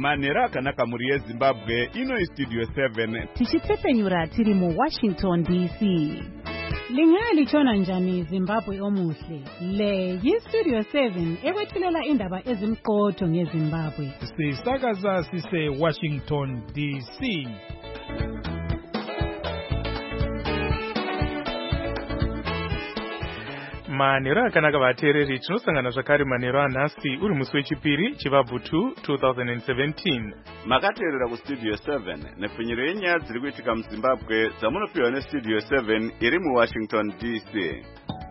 manhero akanaka muri yeZimbabwe ino Studio 7 tichitsepenyura tiri mu Washington DC. Lingalitshona njani Zimbabwe omuhle? Le yiStudio 7 ekwethulela indaba ezimqotho ngeZimbabwe. Sisakaza sise Washington DC. Manhero akanaka vateereri, tinosangana zvakare manhero anhasi uri musi wechipiri chivabvu 2017. makateerera kuStudio 7 nepfunyiro yenyaya dziri kuitika muZimbabwe dzamunopiwa neStudio 7 iri muWashington DC.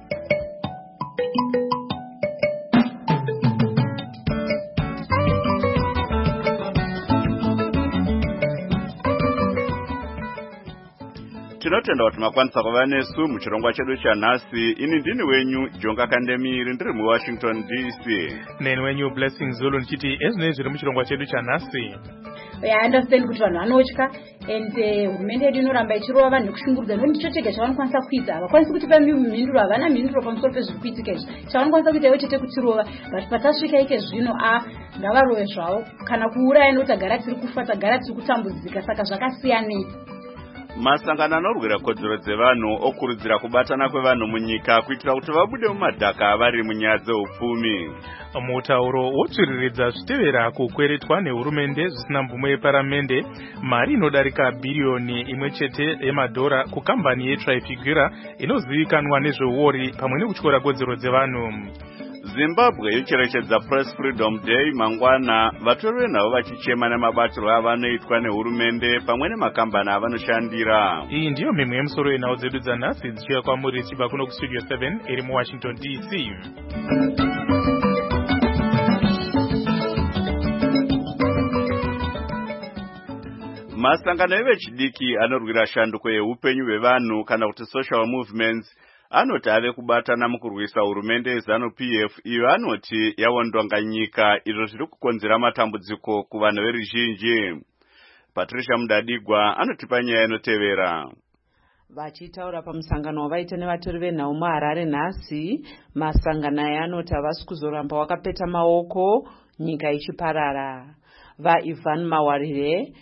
Tinotenda kuti makwanisa kuva nesu muchirongwa chedu chanhasi. Ini ndini wenyu Jonga Kandemiri ndiri muWashington DC. Neni wenyu Blessing Zulu ndichiti ezvinei zviri muchirongwa chedu chanhasi. I understand kuti vanhu vanotya and hurumende yedu inoramba ichirova vanhu kushungurudza nekuti ndicho chega chavanokwanisa kuita. Havakwanisi kutipa mhinduro, havana mhinduro pamusoro pezviri kuitika izvi. Chavanokwanisa kuita ivo chete kutirova, but patasvika ike zvino ngavarove zvavo kana kuuraya nekuti tagara tiri kufa, tagara tiri kutambudzika, saka zvakasiyanei. Masangano anorwira kodzero dzevanhu okurudzira kubatana kwevanhu munyika kuitira kuti vabude mumadhaka vari munyaya dzeupfumi. Mutauro wotsviriridza zvitevera kukweretwa nehurumende zvisina mvumo yeparamende mari inodarika bhiriyoni imwe chete yemadhora kukambani yeTrafigura inozivikanwa nezveuori pamwe nekutyora kodzero dzevanhu. Zimbabwe yocherechedza Press Freedom Day mangwana, vatori venhavo vachichema nemabatiro avanoitwa nehurumende pamwe nemakambani avanoshandira. Iyi ndiyo mimwe yemusoro yenhau dzedu dzanhasi dzichiuya kwamuri chibva kuno kuStudio 7 iri muWashington DC. Masangano evechidiki anorwira shanduko yeupenyu hwevanhu kana kuti social movements anoti ave kubatana mukurwisa hurumende yeZANU-PF iyo anoti yawondwa nyika, izvo zviri kukonzera matambudziko kuvanhu veruzhinji. Patricia Mudadigwa anotipa nyaya inotevera. Vachitaura pamusangano wavaita nevatori venhau muHarare nhasi, masangano aya anoti havasi kuzoramba wakapeta maoko nyika ichiparara. VaIvan Mawarire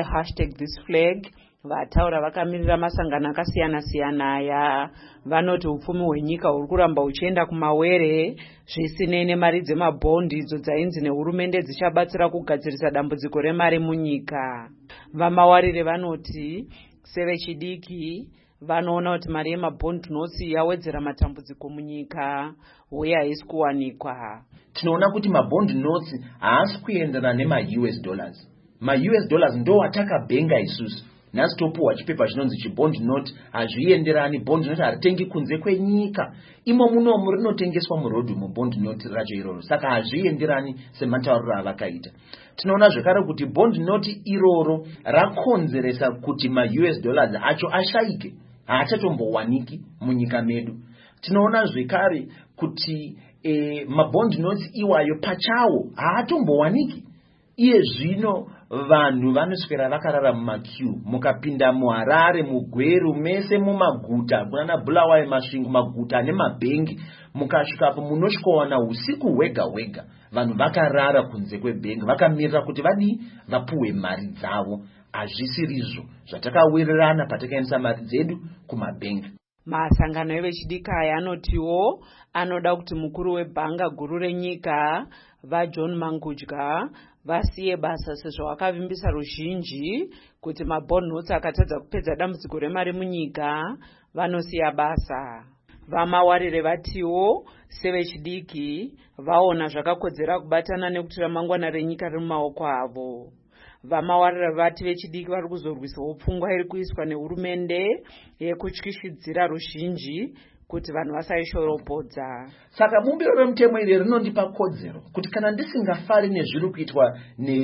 #ThisFlag vataura vakamirira masangano akasiyana-siyana aya vanoti upfumi hwenyika huri kuramba uchienda kumawere zvisinei nemari dzemabhondi idzo dzainzi nehurumende dzichabatsira kugadzirisa dambudziko remari munyika. VaMawarire vanoti sevechidiki vanoona kuti mari yemabhondi nosi yawedzera matambudziko munyika uye haisi kuwanikwa. Tinoona kuti mabond notes haasi kuenderana nema-US dollars. Ma-US dollars ndo watakabhenga isusu. Nhasi topuwa chipepa chinonzi chibond note, hazvienderani. Bond note haritengi kunze kwenyika. Imo munomu rinotengeswa murodhi mubond note racho iroro. Saka hazvienderani sematauriro avakaita. Tinoona zvekare kuti bond note iroro rakonzeresa kuti ma-US dollars acho ashaike, haachatombovaniki munyika medu. Tinoona zvekare kuti mabond notes iwayo pachawo haatombovaniki. Iye zvino vanhu vanoswera vakarara mumaqueue, mukapinda muHarare, muGweru, mese mumaguta, kunana Bulawayo, Masvingo, maguta nemabhengi, mukasvikapo munosvikawana usiku hwega hwega vanhu vakarara kunze kwebhengi vakamirira kuti vapuwe mari dzavo. Hazvisirizvo zvatakawirirana patakaendesa mari dzedu kumabhengi. Masangano evechidiki aya anotiwo anoda kuti mukuru webhanga guru renyika vaJohn Mangudya vasiye basa sezvo vakavimbisa ruzhinji kuti mabond notes akatadza kupedza dambudziko remari munyika vanosiya basa. VaMawarire vatiwo sevechidiki vaona zvakakodzera kubatana nekuti ramangwana renyika riri mumaoko avo. VaMawarire vati vechidiki vari kuzorwisawo pfungwa iri kuiswa nehurumende yekutyishidzira ruzhinji kuti vanhu vasaishoropodza. Saka bumbiro remutemo iri rinondipa kodzero kuti kana ndisingafari nezviri kuitwa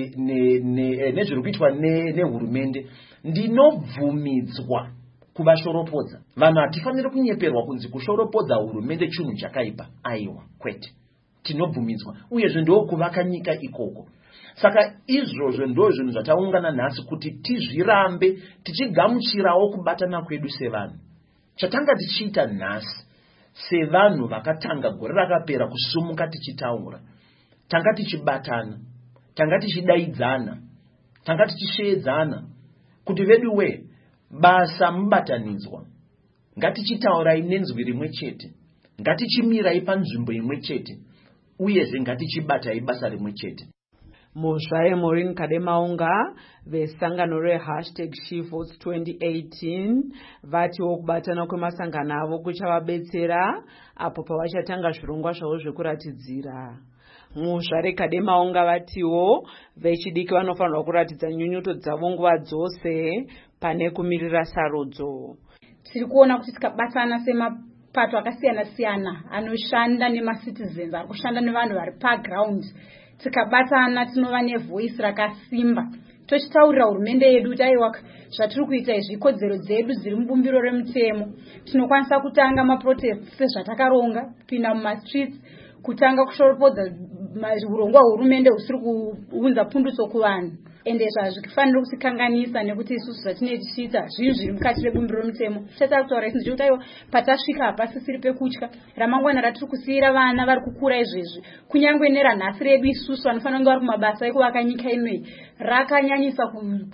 nezviri kuitwa nehurumende ndinobvumidzwa kuvashoropodza. Vanhu hatifaniri kunyeperwa kunzi kushoropodza hurumende chinhu chakaipa. Aiwa, kwete. Tinobvumidzwa uyezve ndokuvaka nyika ikoko. Saka izvozvo ndo zvinhu zvataungana nhasi kuti tizvirambe tichigamuchirawo kubatana kwedu sevanhu. Chatanga tichiita nhasi sevanhu vakatanga gore rakapera kusumuka tichitaura, tanga tichibatana tanga tichidaidzana, tanga tichisveedzana kuti veduwe basa mubatanidzwa, ngatichitaurai nenzwi rimwe chete, ngatichimirai panzvimbo imwe chete, uyezve ngatichibatai basa rimwe chete. Muzvaye Maureen Kademaunga vesangano #SheVotes 2018 vatiwo kubatana kwemasangano avo kuchavabetsera apo pavachatanga zvirongwa zvavo zvekuratidzira. Muzvare Kademaunga vatiwo vechidiki vanofanirwa kuratidza nyunyuto dzavo nguva dzose pane kumirira sarudzo. Tiri kuona kuti tikabatana semapato akasiyana-siyana anoshanda nemacitizens, ari kushanda nevanhu vari paground, tikabatana tinova nevoice rakasimba tochitaurira hurumende yedu kuti aiwa zvatiri kuita izvi ikodzero dzedu dziri mubumbiro remutemo. Tinokwanisa kutanga maprotests sezvatakaronga, kupinda mumastreets, kutanga kushoropodza urongwa hurumende husiri kuunza punduso kuvanhu. Ende zvazvifanira kutikanganisa nekuti isusu zvatinenge tichiita zvinhu zviri mukati mebumbiro remutemo. Chatataura isi ndikuti aiwa patasvika apa sisiri pekutya, ramangwana ratiri kusiyira vana vari kukura izvezvi, kunyange neranhasi redu isusu vanofanira kunge vari kumabasa ekuvaka nyika inoi, rakanyanyisa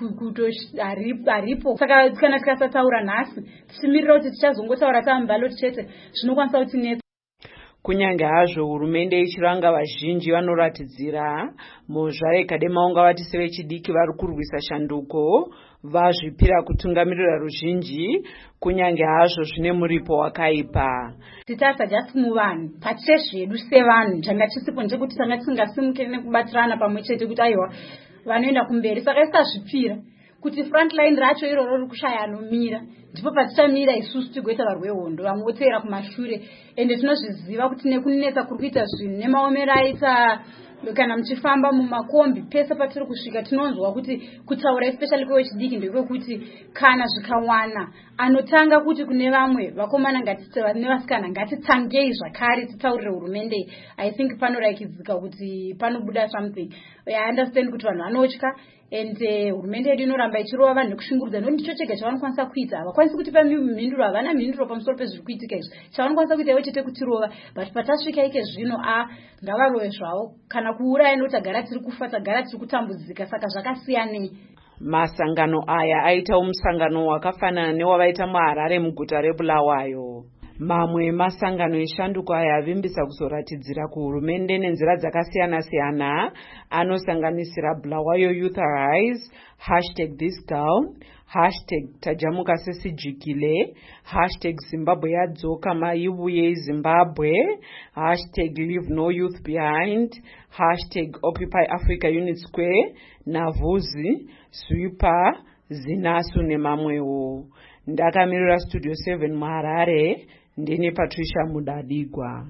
haripo. Saka kana tikasataura nhasi tichimirira kuti tichazongotaura tamubhaloti chete, zvinokwanisa kutinetsa. Kunyange hazvo hurumende ichiranga vazhinji vanoratidzira, Muzvare Kademaunga vati sevechidiki vari kurwisa shanduko vazvipira kutungamirira ruzhinji kunyange hazvo zvine muripo wakaipa. Titarisa jasi muvanhu pachezvedu sevanhu changa chisipo ndechekuti tanga tisingasimukiri nekubatirana pamwe chete kuti aiwa vanoenda kumberi. Saka isazvipira kuti frontline racho iroro riri kushaya anomira, ndipo patichamira isusu tigoita varwe hondo vamwe voteera kumashure. Ende tinozviziva kuti nekunetsa kuri kuita zvinhu nemaomero aita kana muchifamba mumakombi pese patiri kusvika tinonzwa kuti kutaura especially kwevechidiki ndekwekuti kana zvikawana anotanga kuti kune vamwe vakomana nevasikana ngatitsangei zvakare titaurire hurumende. I think panoraikidzika kuti panobuda something. I understand kuti vanhu vanotya ende hurumende yedu inoramba ichirova vanhu nekushungurudza, nokuti ndicho chega chavanokwanisa kuita. Havakwanisi kutipa mhinduro, havana mhinduro pamusoro pezviri kuitika izvi. Chavanokwanisa kuita ivo chete kutirova, but patasvika ike zvino ngavarove zvavo, kana kuuraya nekuti tagara tiri kufa, tagara tiri kutambudzika, saka zvakasiyanei. Masangano aya aita musangano wakafanana newavaita muHarare muguta reBulawayo. Mamwe masangano eshanduko aya avimbisa kuzoratidzira kuhurumende nenzira dzakasiyana-siyana anosanganisira Bulawayo Youth Arise, #ThisGirl, #Tajamuka Sesijikile, #Zimbabwe Yadzoka Maibuye Zimbabwe, #Leave No Youth Behind, #Occupy Africa Unit Square, Navuzi, Sweeper, Zinasu nemamwewo. Ndakamirira Studio 7 muHarare, ndine Patricia Mudadigwa.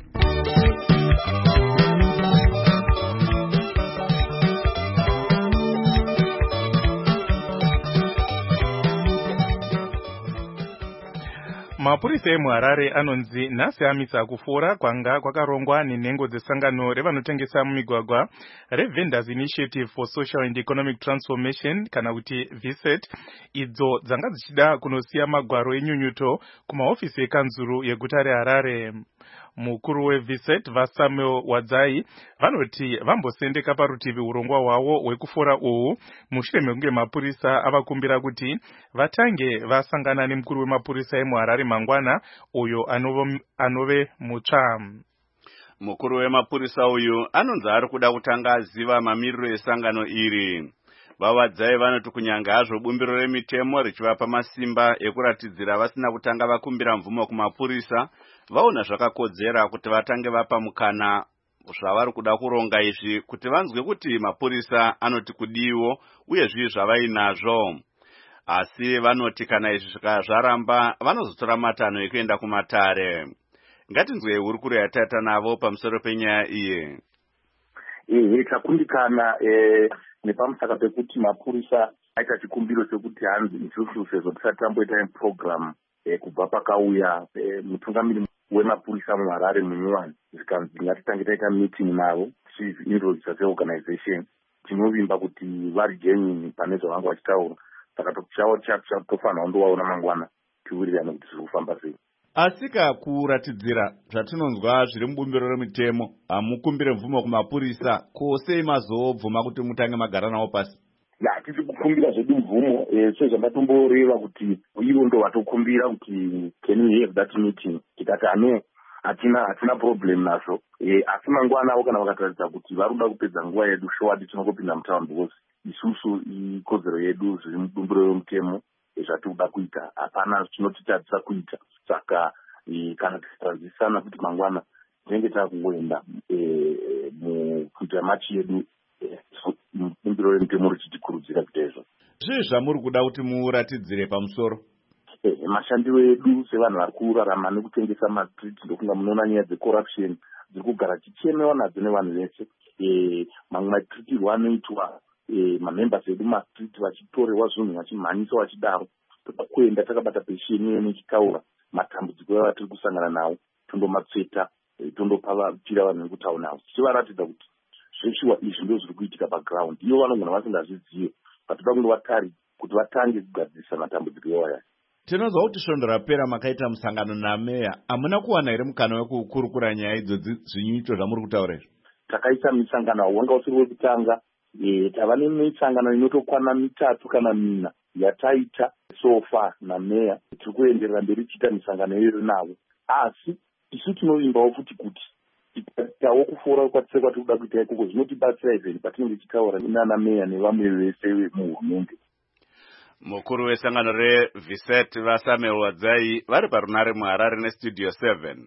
Mapurisa emuHarare anonzi nhasi amisa kufora kwanga kwakarongwa nenhengo dzesangano revanotengesa mumigwagwa reVendors Initiative for Social and Economic Transformation kana kuti VSET, idzo dzanga dzichida kunosiya magwaro enyunyuto kumahofisi ekanzuru yeguta reHarare. Mukuru weVSET vaSamuel Wadzai vanoti vambosendeka parutivi urongwa hwavo hwekufora uhu mushure mekunge mapurisa avakumbira kuti vatange vasangana nemukuru wemapurisa emuHarare mangwana uyo anove mutsva. Mukuru wemapurisa uyu anonzi ari kuda kutanga aziva mamiriro esangano iri. Vawadzai vanoti kunyange hazvo bumbiro remitemo richivapa masimba ekuratidzira vasina kutanga vakumbira mvumo kumapurisa, vaona zvakakodzera kuti vatange vapa mukana zvavari kuda kuronga izvi kuti vanzwe kuti mapurisa anoti kudiwo uye zvivi zvavainazvo. Asi vanoti kana izvi zvaramba vanozotora matanho ekuenda kumatare. Ngatinzwe hurukuro yataita navo pamusoro penyaya iyi. Takundikana nepamusaka pekuti mapurisa aita chikumbiro chekuti hanzi isusu sezvo tisati tamboita program kubva pakauya mutungamiri wemapurisa muHarare munyuwani, zvikanzi ngatitange taita meeting navo tichizvinrodza seorganization, tinovimba kuti vari genuine pane zvavanga vachitaura. Saka chavo tofanira kundovaona mangwana tiwirirane kuti zviri kufamba sei. Asika kuratidzira zvatinonzwa zviri mubumbiro remitemo, hamukumbire mvumo kumapurisa, kose mazobvuma kuti mutange magara nawo pasi. Hatisi kukumbira zvedu mvumo, sezvamatomboreva kuti ivo ndo vatokumbira kuti can we have that meeting. Tikati ano hatina problem nazvo. Asi mangwana avo kana vakataridza kuti varuda kupedza nguva yedu showadi tinongopinda mutaundi because isusu ikodzero yedu zviri mubumbiro remutemo zvatinoda kuita, hapana chinotitadzisa kuita. Saka kana tisaranzisana kuti mangwana tinenge takungoenda mukuita machi yedu mubumbiro remutemo richitikurudzira kuita izvo. Zvii zvamuri kuda kuti muratidzire pamusoro? Mashandiro edu sevanhu vari kurarama nekutengesa mastriti ndokunga munoona nyaya dzecorruption dziri kugara chichemewa nadzo nevanhu vese. Mamwe matritirwo anoitwa mamembers edu mastriti vachitorerwa zvinhu vachimhanyisa vachidaro. Toda kuenda takabata pesheni iyo nechitaura matambudziko avatiri kusangana nawo, tondomatsveta, tondopira vanhu vekutaura navo tichivaratidza kuti zveshuwa izvi ndo zviri kuitika paground. Ivo vanogona vasingazvizive, vatoda kundovatari kuti vatange kugadzirisa matambudziko iwaya. Tinozwa kuti svondo rapera makaita musangano nameya, hamuna kuwana here mukana wekukurukura nyaya idzodzi zvinyuito zvamuri kutaura izvo? Takaisa misangano wanga usiri wekutanga, tava nemisangano inotokwana 3 kana 4 yataita sofa nameya. Tiri kuenderera mberi tichiita misangano iyoyo navo, asi isu tinovimbawo futi kuti tikaitawo kufora kwatisee kwatiri kuita ikoko zvinotibatsira even patinenge tichitaura nana meya nevamwe vese muhurumende. Mukuru wesangano reViset vaSamuel Wadzai vari parunare muHarare neStudio 7.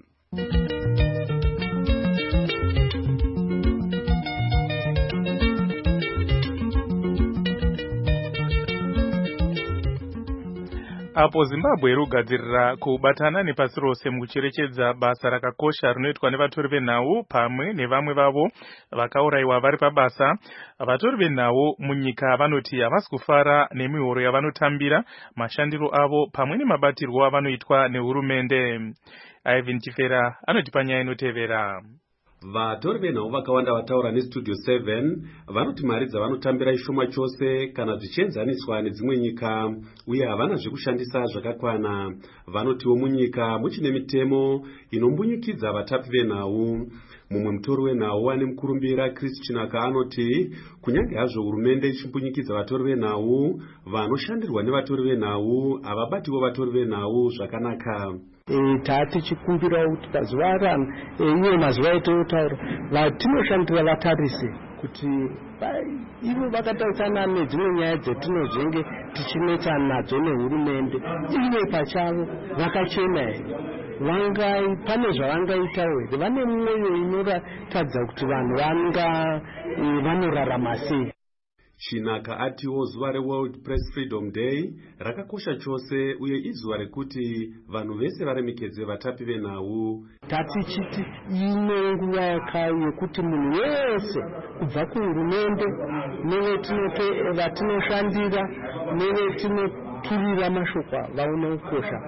Apo Zimbabwe irugadzirira kubatana nepasi rose mukucherechedza basa rakakosha rinoitwa nevatori venhau pamwe nevamwe vavo vakaurayiwa vari pabasa. Vatori venhau munyika vanoti havasi kufara nemihoro yavanotambira, mashandiro avo pamwe nemabatirwo avanoitwa nehurumende. Ivan Chifera anotipa nyaya inotevera. Vatori venhau vakawanda vataura neStudio 7 vanoti mari dzavanotambira ishoma chose kana zvichienzaniswa nedzimwe nyika, uye havana zvekushandisa zvakakwana. Vanotiwo munyika muchine mitemo inombunyikidza vatapi venhau. Mumwe mutori wenhau ane mukurumbira Chris Chinaka anoti kunyange hazvo hurumende ichimbunyikidza vatori venhau, vanoshandirwa nevatori venhau havabatiwo vatori venhau zvakanaka. Tichikumbira kuti pazuva rano iwe mazuva etotaura vatinoshandira vatarisi kuti ivo vakatautsana nedzimwe nyaya dzetinozenge tichinetsana nadzo nehurumende, ive pachavo vakachena here, pane zvavangaitawo here, vane mwoyo inoratidza kuti vanhu vanorarama sei. Chinaka atiwo zuva reWorld Press Freedom Day rakakosha chose, uye izuva rekuti vanhu vese varemekedze vatapi venhau. Tatichiti ine nguva yekuti munhu wese kubva kuhurumende nevetinovatoshandira nevetinoturira mashoko vaone ukosha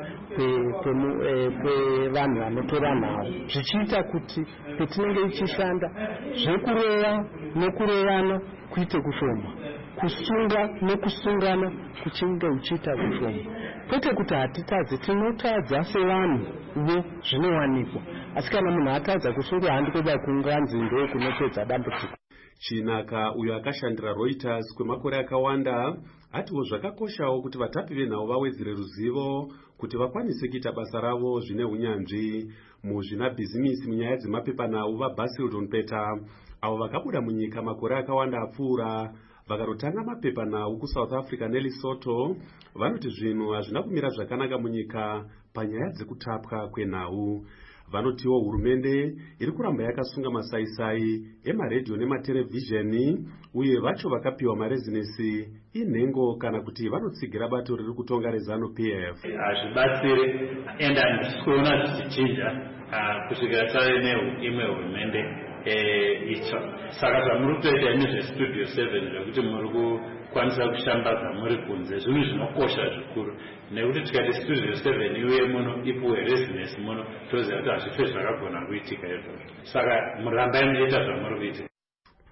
kwevanhu vanotora nhau, zvichiita kuti petinenge ichishanda zvekureva nokurevana kuite kushoma, kusunga nekusungana kuchinge uchiita kushoma. Kwete kuti hatitadze, tinotadza sevanhu vo zvinowanikwa, asi kana munhu atadza kusunga handi kweda kunganzi ndo kunopedza dambudziko. Chinaka uyo akashandira Reuters kwemakore akawanda atiwo zvakakoshawo kuti vatapi venhau vawedzere ruzivo kuti vakwanise kuita basa ravo zvine unyanzvi. Muzvinabhizimisi munyaya dzemapepanhau vaBasildon Peter avo vakabuda munyika makore akawanda apfuura vakarotanga mapepanhau kuSouth Africa neLesotho vanoti zvinhu hazvina kumira zvakanaka munyika panyaya dzekutapwa kwenhau. Vanotiwo hurumende iri kuramba yakasunga masaisai emaredhiyo nematerevhizheni, uye vacho vakapiwa marezinesi inhengo kana kuti vanotsigira bato riri kutonga reZANU-PF. Hazvibatsiri enda ndisikuona zvichichinja kusvikira tave neimwe hurumende itsva. Saka zvamuri kutoita nezveStudio 7 zvekuti muri kukwanisa kushambadza muri kunze zvinhu zvinokosha zvikuru, nekuti tikati Studio 7 iuye muno ipuwe rezinesi muno toziva kuti hazvife zvakagona kuitika izvozvo. Saka murambai muchiita zvamuri kuitika.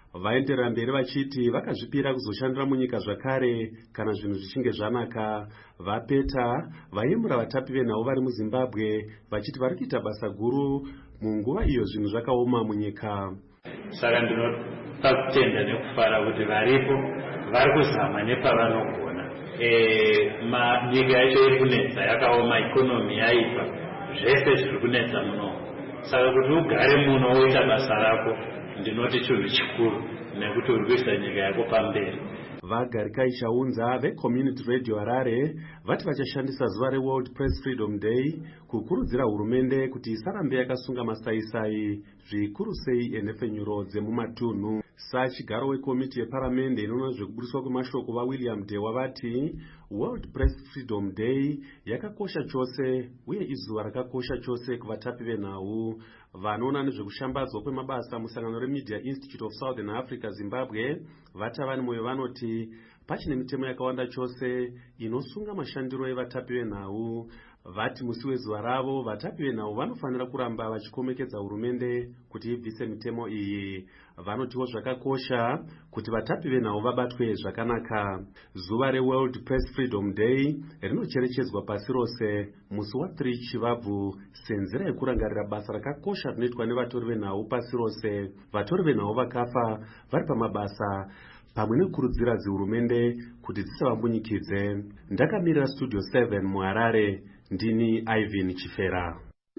Vaenderera mberi vachiti vakazvipira kuzoshandira munyika zvakare kana zvinhu zvichinge zvanaka. Vapeta vayemura vatapi venhau vari muZimbabwe vachiti vari kuita basa guru munguva iyo zvinhu zvakaoma munyika. Saka ndinopa kutenda nekufara kuti varipo vari kuzama nepavanogona. Nyika yacho iri kunetsa, yakaoma, ikonomi yaipa, zvese zviri kunetsa muno. Saka kuti ugare muno woita basa rako ndinoti chinhu chikuru nekuti uri kuisa nyika yako pamberi. Vagarikai Chaunza veCommunity Radio Harare vati vachashandisa zuva reWorld Press Freedom Day kukurudzira hurumende kuti isarambe yakasunga masaisai zvikuru sei enhefenyuro dzemumatunhu. Sachigaro wekomiti yeparamende inoona zvekubudiswa kwemashoko vaWilliam Dewa vati World Press Freedom Day yakakosha chose uye izuva rakakosha chose kuvatapi venhau. Vanoona nezvekushambadzwa kwemabasa musangano reMedia Institute of Southern Africa Zimbabwe vati vane moyo vanoti pachine mitemo yakawanda chose inosunga mashandiro evatapi venhau. Vati musi wezuva ravo vatapi venhau vanofanira kuramba vachikomekedza hurumende kuti ibvise mitemo iyi. Vanotiwo zvakakosha kuti vatapi venhau vabatwe zvakanaka. Zuva reWorld Press Freedom Day rinocherechedzwa pasi rose musi wa3 Chivabvu senzira yekurangarira basa rakakosha rinoitwa nevatori venhau pasi rose. Vatori venhau vakafa vari pamabasa pamwe nekukurudzira dzihurumende kuti dzisavambunyikidze. Ndakamirira Studio 7 muHarare, ndini Ivan Chifera.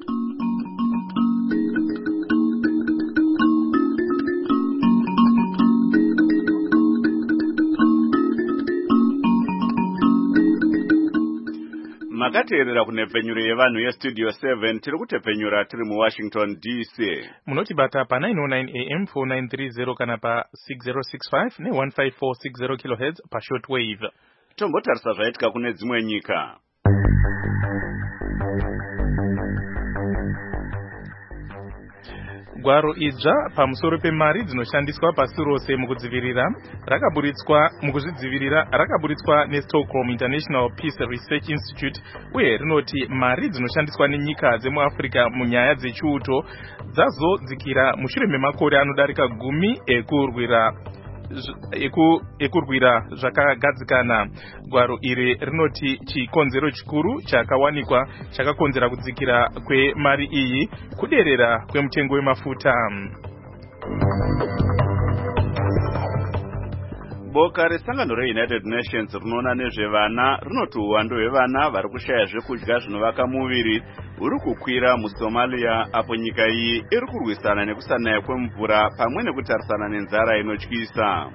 Makateerera kunepfenyuro yevanhu yeStudio 7 tiri kutepfenyura tiri muWashington DC. Munotibata pa 909 AM 4930 kana pa 6065 ne15460 kHz pa shortwave. Tombotarisa zvaitika kune dzimwe nyika. Gwaro idzva pamusoro pemari dzinoshandiswa pasi rose rakaburitswa neStockholm International Peace Research Institute uye rinoti mari dzinoshandiswa nenyika dzemuAfrica munyaya dzechiuto dzazodzikira mushure memakore anodarika 10 ekurwira zvakagadzikana. Gwaro iri rinoti chikonzero chikuru chakawanikwa chakakonzera kudzikira kwemari iyi kuderera kwemutengo wemafuta. Boka resangano reUnited Nations rinoona nezvevana rinoti uwandu hwevana vari kushaya zvekudya zvinovaka muviri uri kukwira muSomalia apo nyika iyi iri kurwisana nekusanaya kwemvura pamwe nekutarisana nenzara inotyisa.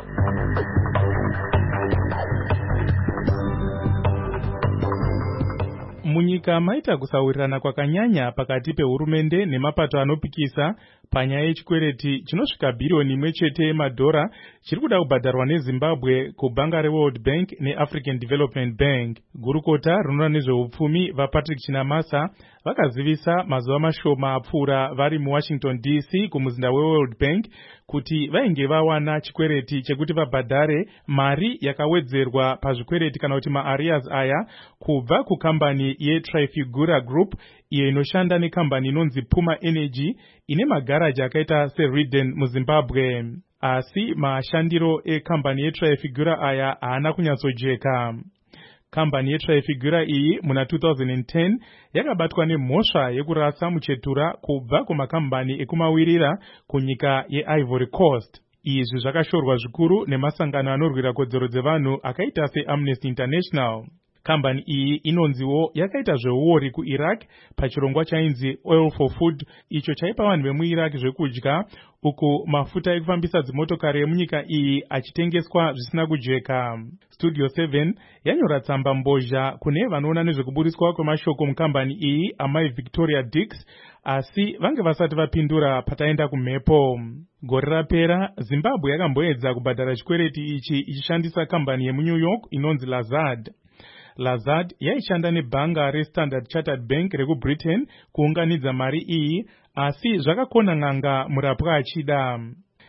Munyika maita kusaurirana kwakanyanya pakati pehurumende nemapato anopikisa panyaya yechikwereti chinosvika bhirioni 1 yemadhora chiri kuda kubhadharwa neZimbabwe kubhanga reWorld Bank neAfrican Development Bank. Gurukota rinoona nezveupfumi vaPatrick Chinamasa vakazivisa mazuva mashoma apfuura vari muWashington DC kumuzinda weWorld Bank kuti vainge vawana chikwereti chekuti vabhadhare mari yakawedzerwa pazvikwereti kana kuti maarias aya kubva kukambani yeTrifigura Group iyo inoshanda nekambani inonzi Puma Energy ine magaraji akaita seRiden muZimbabwe. Asi mashandiro ekambani yeTrifigura aya haana kunyatsojeka. Kambani yeTrifigura iyi muna 2010 yakabatwa nemhosva yekurasa muchetura kubva kumakambani ekumawirira kunyika yeIvory Coast. Izvi zvakashorwa zvikuru nemasangano anorwira kodzero dzevanhu akaita seAmnesty International. Kambani iyi inonziwo yakaita zveuori kuIraq pachirongwa chainzi Oil for Food icho chaipa vanhu vemuIraq zvekudya uku mafuta ekufambisa dzimotokari emunyika iyi achitengeswa zvisina kujeka. Studio 7 yanyora tsamba mbozha kune vanoona nezvekuburiswa kwemashoko mukambani iyi amai Victoria Dix asi vange vasati vapindura pataenda kumhepo. Gore rapera Zimbabwe yakamboedza kubhadhara chikwereti ichi ichishandisa kambani yemuNew York inonzi Lazard. Lazard yaishanda nebhanga reStandard Chartered Bank rekuBritain kuunganidza mari iyi asi zvakakona n'anga murapwa achida.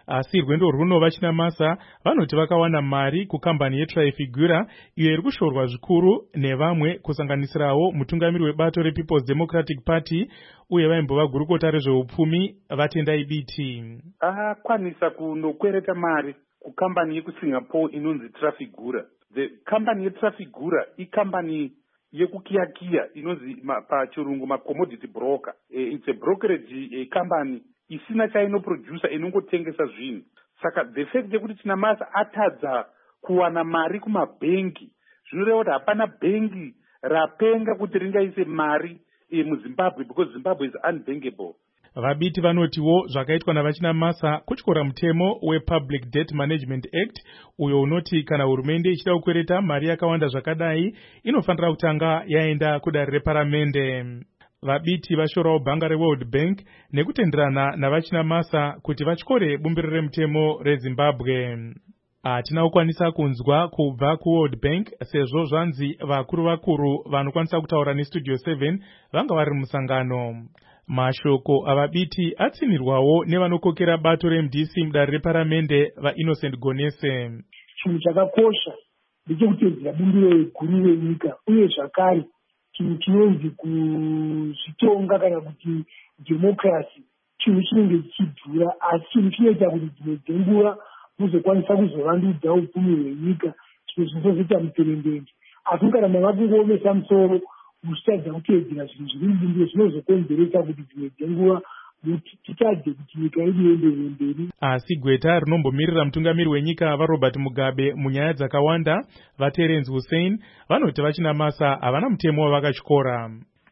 asi rwendo runova Chinamasa vanoti vakawana mari kukambani yeTrafigura iyo iri kushorwa zvikuru nevamwe kusanganisirawo mutungamiri webato rePeople's Democratic Party uye vaimbova gurukota rezveupfumi Vatendai Biti. Akwanisa kunokwereta mari kukambani yekusingapore inonzi Trafigura. The company yeTrafigura ikambani yekukiyakiya inonzi pachirungu commodity broker. It's a brokerage company isina chainoproducer inongotengesa zvinhu. Saka the fact yekuti Chinamasa atadza kuwana mari kumabhengi zvinoreva kuti hapana bhengi rapenga kuti ringaise mari muZimbabwe because Zimbabwe is unbankable. Vabiti vanotiwo zvakaitwa navaChinamasa kutyora mutemo wePublic Debt Management Act uyo unoti kana hurumende ichida kukwereta mari yakawanda zvakadai inofanira kutanga yaenda kudare reparamende. Vabiti vashorawo bhanga reWorld Bank nekutenderana navaChinamasa kuti vatyore bumbiro remutemo reZimbabwe. Hatina kukwanisa kunzwa kubva kuWorld Bank sezvo zvanzi vakuru vanokwanisa kutaura neStudio 7 vanga vari musangano. Mashoko avabiti atsinirwawo nevanokokera bato reMDC mudare reparamende vaInnocent Gonese. Chinhu chakakosha ndechekutedzera bumbiro guru renyika uye zvakare chinhu chinonzi kuzvitonga kana kuti democracy chinhu chinenge chichidhura asi chinhu chinoita kuti dzimwe dzenguva muzokwanisa kuzovandudza upfumi hwenyika chimwe zvinozoita muperembende asi kana mava kungoomesa musoro muchitadza kuteedzera zvinhu zviri mubumbiro zvinozokonzeresa kuti dzimwe dzenguva titadze kuti nyika yedu ienderere mberi. Asi gweta rinombomirira mutungamiri wenyika vaRobert Mugabe munyaya dzakawanda vaTerence Hussein vanoti vaChinamasa havana mutemo wavakatyora.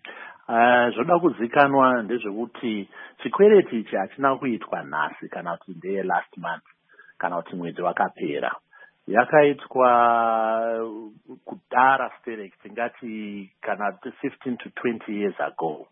Zvoda kuzikanwa ndezvekuti chikwereti ichi hachina kuitwa nhasi kana kuti ndeye last month kana kuti mwedzi wakapera. Yakaitwa kudhara sterek tingati kana 15 to 20 years ago.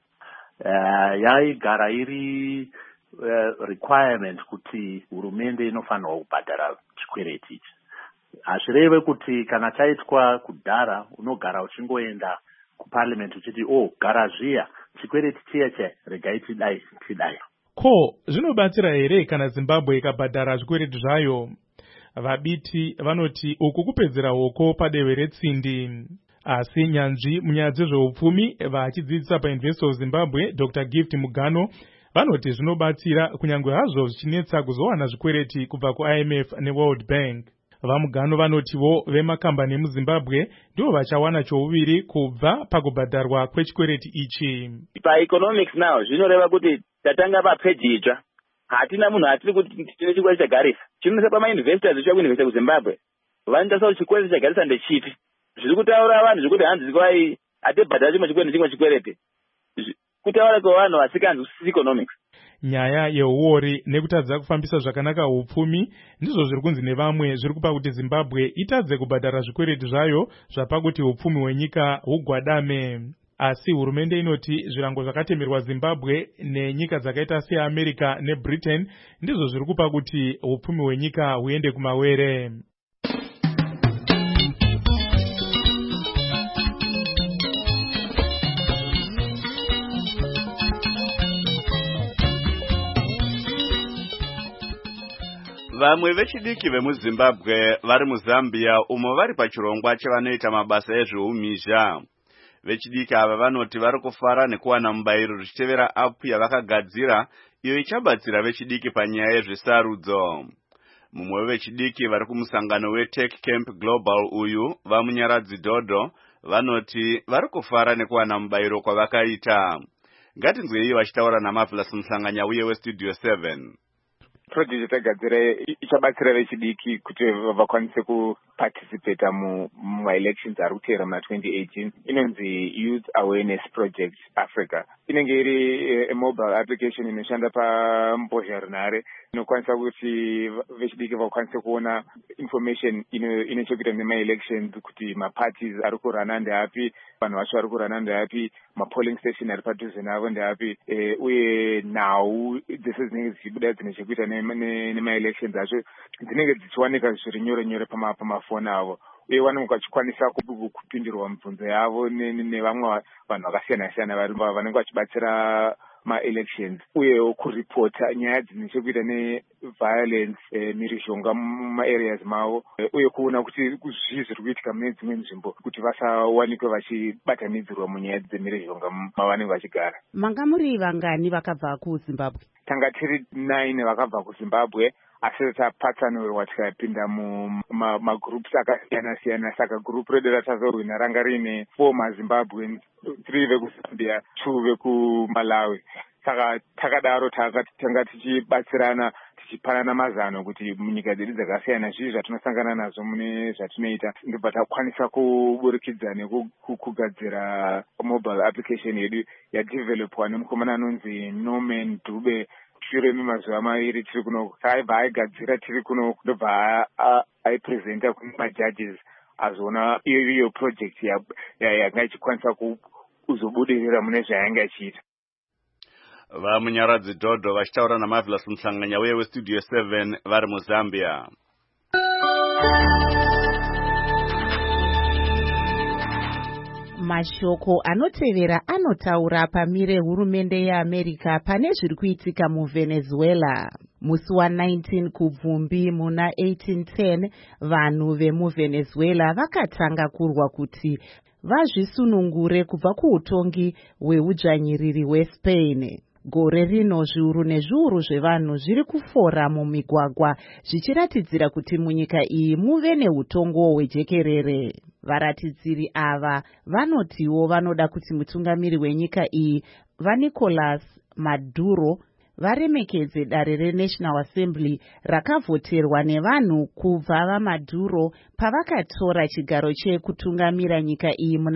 Yaigara iri requirement kuti hurumende inofanirwa kubhadhara chikwereti ichi. Hazvireve kuti kana chaitwa kudhara unogara uchingoenda kuparliament uchiti gara zviya chikwereti chiya regai tidai. Ko zvinobatsira here kana Zimbabwe ikabhadhara zvikwereti zvayo? Vabiti vanoti uku kupedzera hoko padehwe retsindi. Asi nyanzvi munyaya dzezveupfumi vachidzidzisa paUniversity of Zimbabwe Dr. Gift Mugano vanoti zvinobatsira kunyange hazvo zvichinetsa kuzowana zvikwereti kubva kuIMF neWorld Bank. VaMugano vanotiwo vemakambani emuZimbabwe ndivo vachawana chouviri kubva pakubhadharwa kwechikwereti ichi. PaEconomics now zvinoreva kuti tatanga papeji itsva. Hatina munhu atiri kuti tine chikwereti chagarisa. Chinonesa pamainvestors zvichida kuinvesta kuZimbabwe. Vanotarisa kuti chikwereti chagarisa ndechipi. Zviri kutaura vanhu zvekuti hanzi kwai atebhadhara chimwe chikwereti. Kutaura kwevanhu vasikanzwisisi economics. Nyaya yeuori nekutadza kufambisa zvakanaka upfumi ndizvo zviri kunzi nevamwe zviri kupa kuti Zimbabwe itadze kubhadhara zvikwereti zvayo zvapakuti upfumi hwenyika hugwadame. Asi hurumende inoti zvirango zvakatemerwa Zimbabwe nenyika dzakaita seAmerica neBritain ndizvo zviri kupa kuti upfumi hwenyika huende kumawere. Vamwe vechidiki vemuZimbabwe vari muZambia umo vari pachirongwa chavanoita mabasa ezveumhizha. Vechidiki ava vanoti vari kufara nekuwana mubayiro zvichitevera app yavakagadzira iyo ichabatsira vechidiki panyaya yezvisarudzo. Mumwe wevechidiki vari kumusangano weTech Camp Global uyu vamunyaradzi Dodo vanoti vari kufara nekuwana mubayiro kwavakaita. Ngatinzwe iyo vachitaura naMarvelous Musanganya uye weStudio 7. Project yatagadzira ichabatsira vechidiki kuti vakwanise kuparticipate muelections ari kuteera muna2018 inonzi Youth Awareness Project Africa. Inenge iri mobile application inoshanda pambozharunhare inokwanisa kuti vechidiki vakwanise kuona information inechekuita nemaelections kuti maparties ari kurana ndeapi, vanhu vacho vari kurana ndeapi, mapolling station ari padhuze navo ndeapi, uye nhau dzese dzinenge dzichibuda dzine chekuita nemaelections acho dzinenge dzichiwanika zviri nyore nyore pamafoni avo, uye vanenge vachikwanisa kupindirwa mibvunzo yavo nevamwe vanhu vakasiyana siyana vanenge vachibatsira ma-elections uyewo kuripota nyaya dzine chekuita neviolence mhirizhonga muma-areas mavo uye kuona kuti zvii zviri kuitika mune dzimwe nzvimbo kuti vasawanikwe vachibatanidzirwa munyaya dzemhirizhonga mavanenge vachigara. Manga muri vangani vakabva kuZimbabwe? Tanga tiri 9 vakabva kuZimbabwe, asi tapatsanurwa tikapinda mumagroups akasiyana-siyana. Saka group redu ratazorwina ranga riine 4 maZimbabweans, 3 vekuZambia, 2 vekuMalawi. Saka takadaro tanga tichibatsirana tichipanana mazano kuti munyika dzedu dzakasiyana zvii zvatinosangana nazvo mune zvatinoita, ndobva takwanisa kuburikidza nekugadzira mobile application yedu yadevelopwa nemukomana anonzi Norman Dube. Shure memazuva maviri tiri kuno, saibva aigadzira tiri kuno, ndobva aipresenta kumajudges azoona iyo project yanga ichikwanisa kuzobudirira mune zvayanga ichiita. Vamunyaradzi Dhodho vachitaura naMarvelous Muhlanganya weStudio 7 vari muZambia. Mashoko anotevera anotaura pamire hurumende yeAmerica pane zviri kuitika muVenezuela. Musi wa19 kubvumbi muna 1810 vanhu vemuVenezuela vakatanga kurwa kuti vazvisunungure kubva kuutongi hweudzvanyiriri hweSpain. Gore rino zviuru nezviuru zvevanhu zviri kufora mumigwagwa zvichiratidzira kuti munyika iyi muve neutongo hwejekerere. Varatidziri ava vanotiwo vanoda kuti mutungamiri wenyika iyi vaNicolas Maduro varemekedze dare reNational Assembly rakavhoterwa nevanhu kubva vaMaduro pavakatora chigaro chekutungamira nyika iyi muna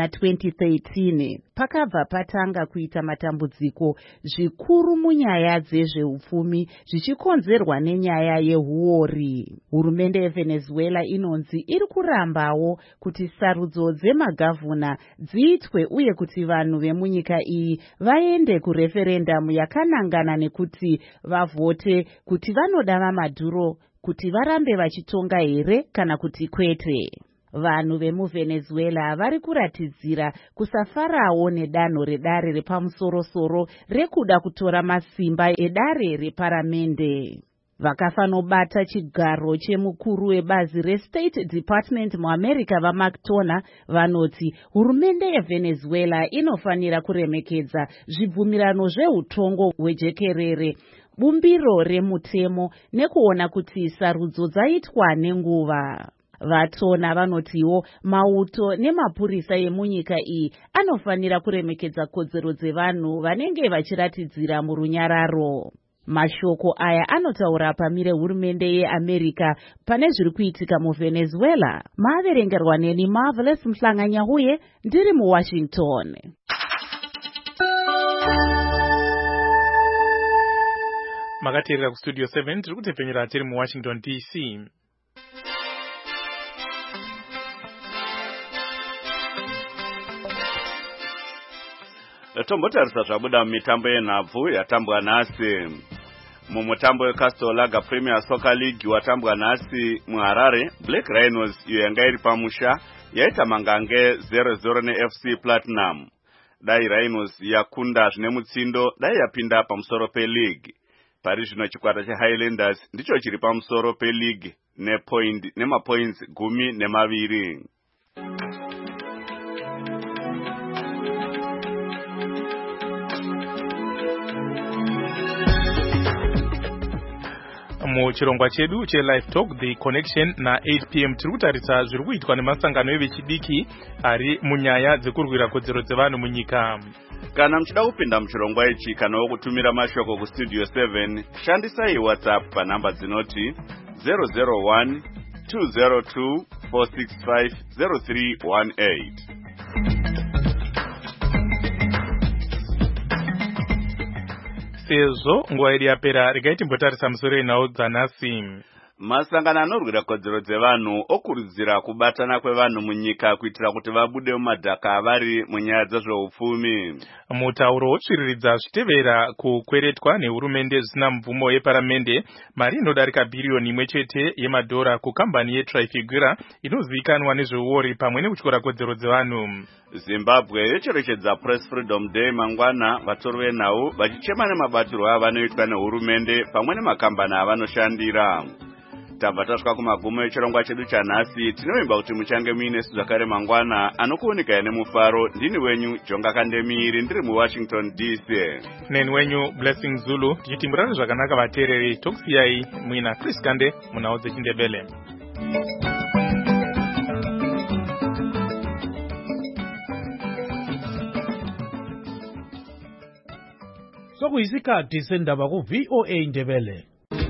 2013. Pakabva patanga kuita matambudziko zvikuru munyaya dzezveupfumi zvichikonzerwa nenyaya yehuori. Hurumende yeVenezuela inonzi iri kurambawo kuti sarudzo dzemagavhuna dziitwe uye kuti vanhu vemunyika iyi vaende kureferendamu yakanangana nekuti vavhote kuti vanoda vaMaduro kuti varambe vachitonga here kana kuti kwete. Vanhu vemuVenezuela vari kuratidzira kusafarawo nedanho redare repamusoro-soro rekuda kutora masimba edare reparamende. Vakafanobata chigaro chemukuru webazi reState Department muAmerica vaMcDonough vanoti hurumende yeVenezuela inofanira kuremekedza zvibvumirano zveutongo hwejekerere, bumbiro remutemo nekuona kuti sarudzo dzaitwa nenguva. Vatona vanotiwo mauto nemapurisa emunyika iyi anofanira kuremekedza kodzero dzevanhu vanenge vachiratidzira murunyararo. Mashoko aya anotaura pamire hurumende yeAmerica pane zviri kuitika muVenezuela. Maverengerwa neni Marvelous Muhlanganya huye ndiri muWashington. Makateerera kuStudio 7 tiri kutepfenyera tiri muWashington DC. Tombotarisa zvabuda mumitambo yenhabvu yatambwa nhasi. Mumutambo weCastle Lager Premier Soccer League watambwa nhasi muHarare, Black Rhinos iyo yanga iri pamusha yaita mangange 0-0 neFC Platinum. Dai Rhinos yakunda zvine mutsindo dai yapinda pamusoro peleague. Pari zvino chikwata cheHighlanders ndicho chiri pamusoro peleague nemapoints 12. Muchirongwa chedu cheLive Talk The Connection na 8 p.m. tiri kutarisa zviri kuitwa nemasangano evechidiki ari munyaya dzekurwira kodzero dzevanhu munyika. Kana muchida kupinda muchirongwa ichi kana kutumira mashoko kuStudio 7, shandisai WhatsApp panhamba dzinoti 001 202 465 0318. Sezvo nguva yedu yapera regai timbotarisa musoro enhau dzanhasi. Masangano anorwira kodzero dzevanhu okurudzira kubatana kwevanhu munyika kuitira kuti vabude mumadhaka vari munyaya dzezveupfumi. Mutauro wotsviriridza zvitevera kukweretwa nehurumende zvisina mvumo yeparamende mari inodarika bhiriyoni imwe chete yemadhora kukambani yeTrafigura inozivikanwa nezveuori pamwe nekutyora kodzero dzevanhu. Zimbabwe yocherechedza Press Freedom Day mangwana vatori venhau vachichema nemabatirwo avanoitwa nehurumende pamwe nemakambani avanoshandira. Tabva tasvika kumagumo echirongwa chedu chanhasi. Tinovimba kuti muchange muinesu zvakare mangwana anokuonekai nemufaro. Ndini wenyu Jonga Kandemiri ndiri muWashington DC. Neni wenyu Blessing Zulu tichiti murare zvakanaka vateereri. Tokusiyai muina Chris Kande munhau dzechindebele. Sokuyisikhathi sendaba ku VOA Ndebele.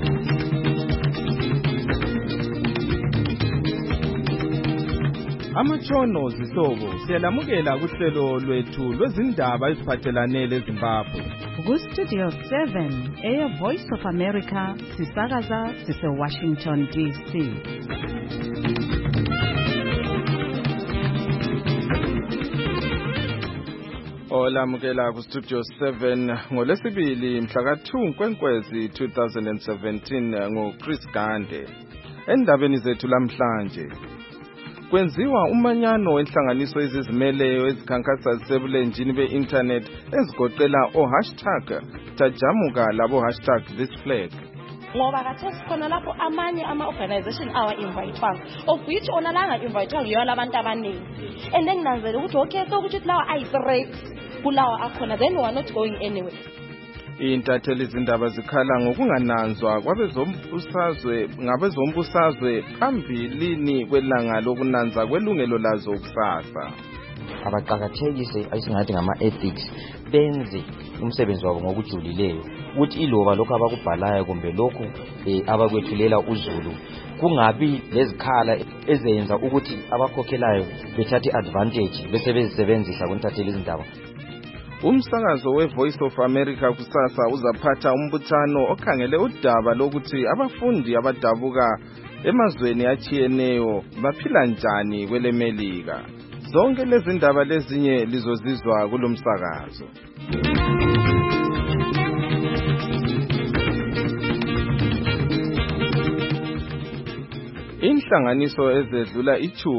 Amatshono zihlobo siyalamukela kuhlelo lwethu lwezindaba eziphathelane leZimbabwe. Ku Studio 7 Voice of America sisakaza sise-Washington DC. Olamukela ku Studio 7 ngolesibili mhla ka-2 Nkwenkwezi 2017 ngoChris Gande. Endabeni zethu lamhlanje kwenziwa umanyano wenhlanganiso ezizimeleyo ezikhankasa zisebulenjini be-internet ezigoqela #tajamuka labo #thisflag. Ngoba kathesi khona lapho amanye ama-organization awa-invayithwanga of which ona la anga-invayithwanga yiyo labantu abaningi and then nanzela ukuthi okay sokuthi lawa ayi-threats kulawa akhona then we are not going anywhere. Intatheli izindaba zikhala ngokungananzwa ngabezombusazwe phambilini kwelanga lokunanza kwelungelo lazo kusasa. Abaqakathekise ayisingathi ngama-ethics benze umsebenzi wabo ngokujulileyo ukuthi iloba lokho abakubhalayo kumbe lokho abakwethulela uzulu kungabi lezikhala ezenza ukuthi abakhokhelayo bethathe advantage bese bezisebenzisa kuntatheli izindaba. Umsakazo weVoice of America kusasa uzaphatha umbuthano okhangele udaba lokuthi abafundi abadabuka emazweni achiyeneyo baphila njani kwelemelika. Zonke lezi ndaba lezinye lizozizwa kulomsakazo. Inhlanganiso ezedlula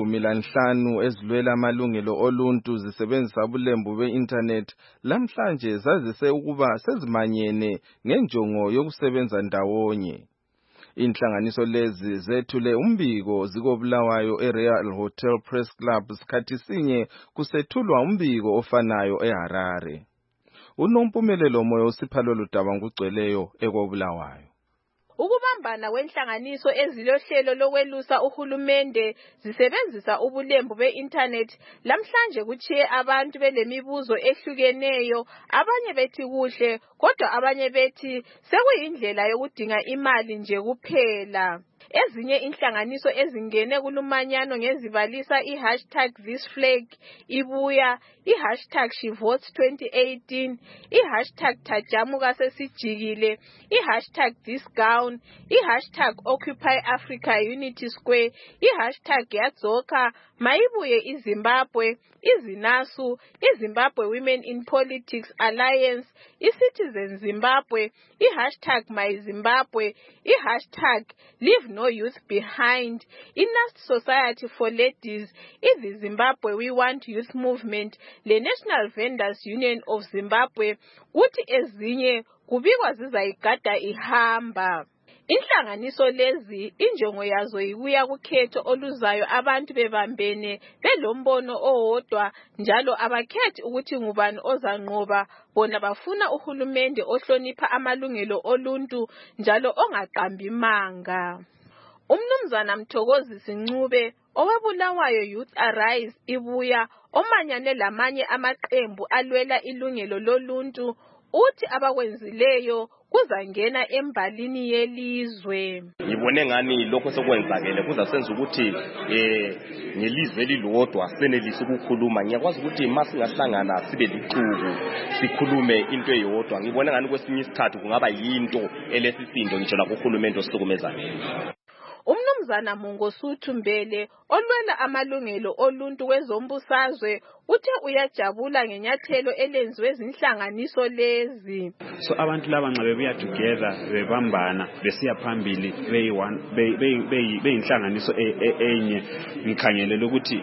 15 ezilwela amalungelo oluntu zisebenzisa ubulembu be-internet lamhlanje zazise ukuba sezimanyene ngenjongo yokusebenza ndawonye. Inhlanganiso lezi zethule umbiko zikobulawayo eRoyal Hotel Press Club sikhathi sinye kusethulwa umbiko ofanayo eHarare. Unompumelelo moyo usiphalo ludaba ngugcweleyo ekobulawayo. Ukubambana kwenhlanganiso ezilohlelo lokwelusa uhulumende zisebenzisa ubulembu be-internet lamhlanje kuchiye abantu belemibuzo ehlukeneyo, abanye bethi kuhle kodwa abanye bethi sekuyindlela yokudinga imali nje kuphela. Ezinye inhlanganiso ezingene kulumanyano ngezibalisa #thisflag ibuya, #SheVotes2018, #tajamuka sesijikile, #thisgown, #Occupy Africa Unity Square, #Yadzoka, Mayibuye iZimbabwe, iZinasu, iZimbabwe Women in Politics Alliance, iCitizen Zimbabwe, #MyZimbabwe, #Leave No Youth Behind, iNast Society for Ladies, the Zimbabwe We Want Youth Movement, le National Vendors Union of Zimbabwe, kuthi ezinye kubikwa zizayigada ihamba. Inhlanganiso lezi injongo yazo ikuya kukhetho oluzayo abantu bebambene belombono owodwa njalo abakhethi ukuthi ngubani ozanqoba, bona bafuna uhulumende ohlonipha amalungelo oluntu njalo ongaqambi imanga. Umnumzana Mthokozisi Ncube owebulawayo Youth Arise ibuya omanyane lamanye amaqembu alwela ilungelo loluntu uthi abakwenzileyo kuzangena embalini yelizwe. Ngibone ngani lokho sokwenzakele kuzasenza ukuthi ngelizwe elilodwa senelise ukukhuluma. Ngiyakwazi ukuthi masingahlangana sibe liqhubu sikhulume into eyodwa. Ngibone ngani kwesinye isikhathi kungaba yinto elesisindo ngitsho la kuhulumende osihlukumezayo. uMnumzana Mangosuthu Mbele olwela amalungelo oluntu kwezombusazwe uthe uyajabula ngenyathelo elenziwe zinhlanganiso lezi. So abantu laba nxa bebuya together bebambana besiya phambili beyinhlanganiso enye ngikhangelela ukuthi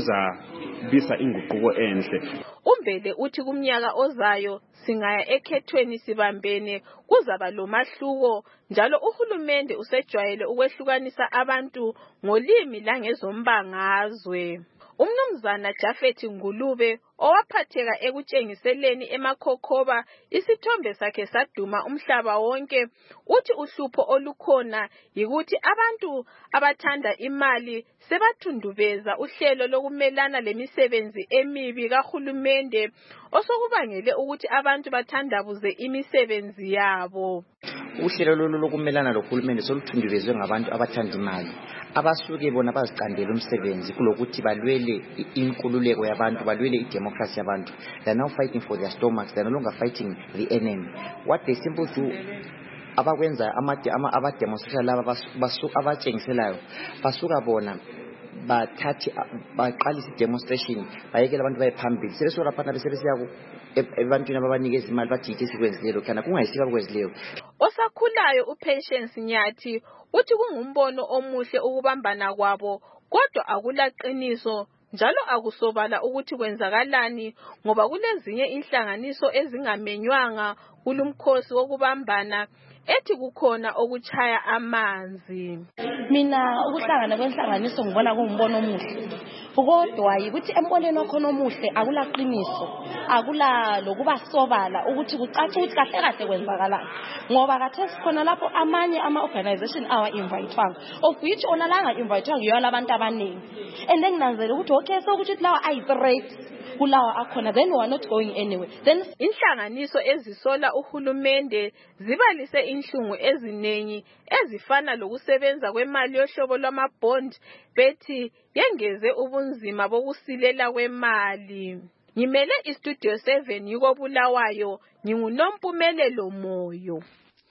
kuzabisa inguquko enhle. uMbele uthi kumnyaka ozayo singaya ekhethweni sibambene kuzaba lomahluko njalo uhulumende usejwayele ukwehlukanisa abantu ngolimi langezombangazwe. uMnumzana Jafet Ngulube owaphatheka ekutshengiseleni eMakhokhoba isithombe sakhe saduma umhlaba wonke uthi uhlupho olukhona yikuthi abantu abathanda imali sebathundubeza uhlelo lokumelana lemisebenzi emibi kahulumende osokubangele ukuthi abantu bathandabuze imisebenzi yabo. Uhlelo lokumelana lohulumende soluthundubezwe ngabantu abathanda imali abasuke bona bazicandela umsebenzi kulokuthi balwele inkululeko yabantu balwele idemocracy yabantu. They are now fighting for their stomachs. They are no longer fighting the enemy. What they simply do abakwenza ama-demonstration laba abatshengiselayo basuka bona bathathi baqalisa demonstration bayekela abantu bayephambili sebesola phana besebesiya ebantwini ababanikeza imali bathi yithi sikwenzile kana kungayisika kwenzileyo. Osakhulayo uPatience Nyathi uthi kungumbono omuhle ukubambana kwabo kodwa akulaqiniso njalo akusobala ukuthi kwenzakalani ngoba kulezinye inhlanganiso ezingamenywanga kulumkhosi wokubambana ethi kukhona okuchaya amanzi. Mina ukuhlangana kwenhlanganiso ngibona kungumbono omuhle kodwa yikuthi emboneni okhona omuhle akulaqiniso akula lokuba sobala ukuthi kucace ukuthi kahle kahle kwenzakalani ngoba kathesi khona lapho amanye ama-organization awa-invayithwanga of which ona langa invayithwanga yiyo labantu abaningi and nginanzela ukuthi okay sokuthi lawa ayi-threat kulawa akhona then we are not going anywhere. Then inhlanganiso ezisola uhulumende zibalise inhlungu eziningi ezifana lokusebenza kwemali yohlobo lwamabond bethi yengeze ubunzima bokusilela kwemali. Ngimele iStudio 7 yiko Bulawayo nginguNompumelelo Moyo.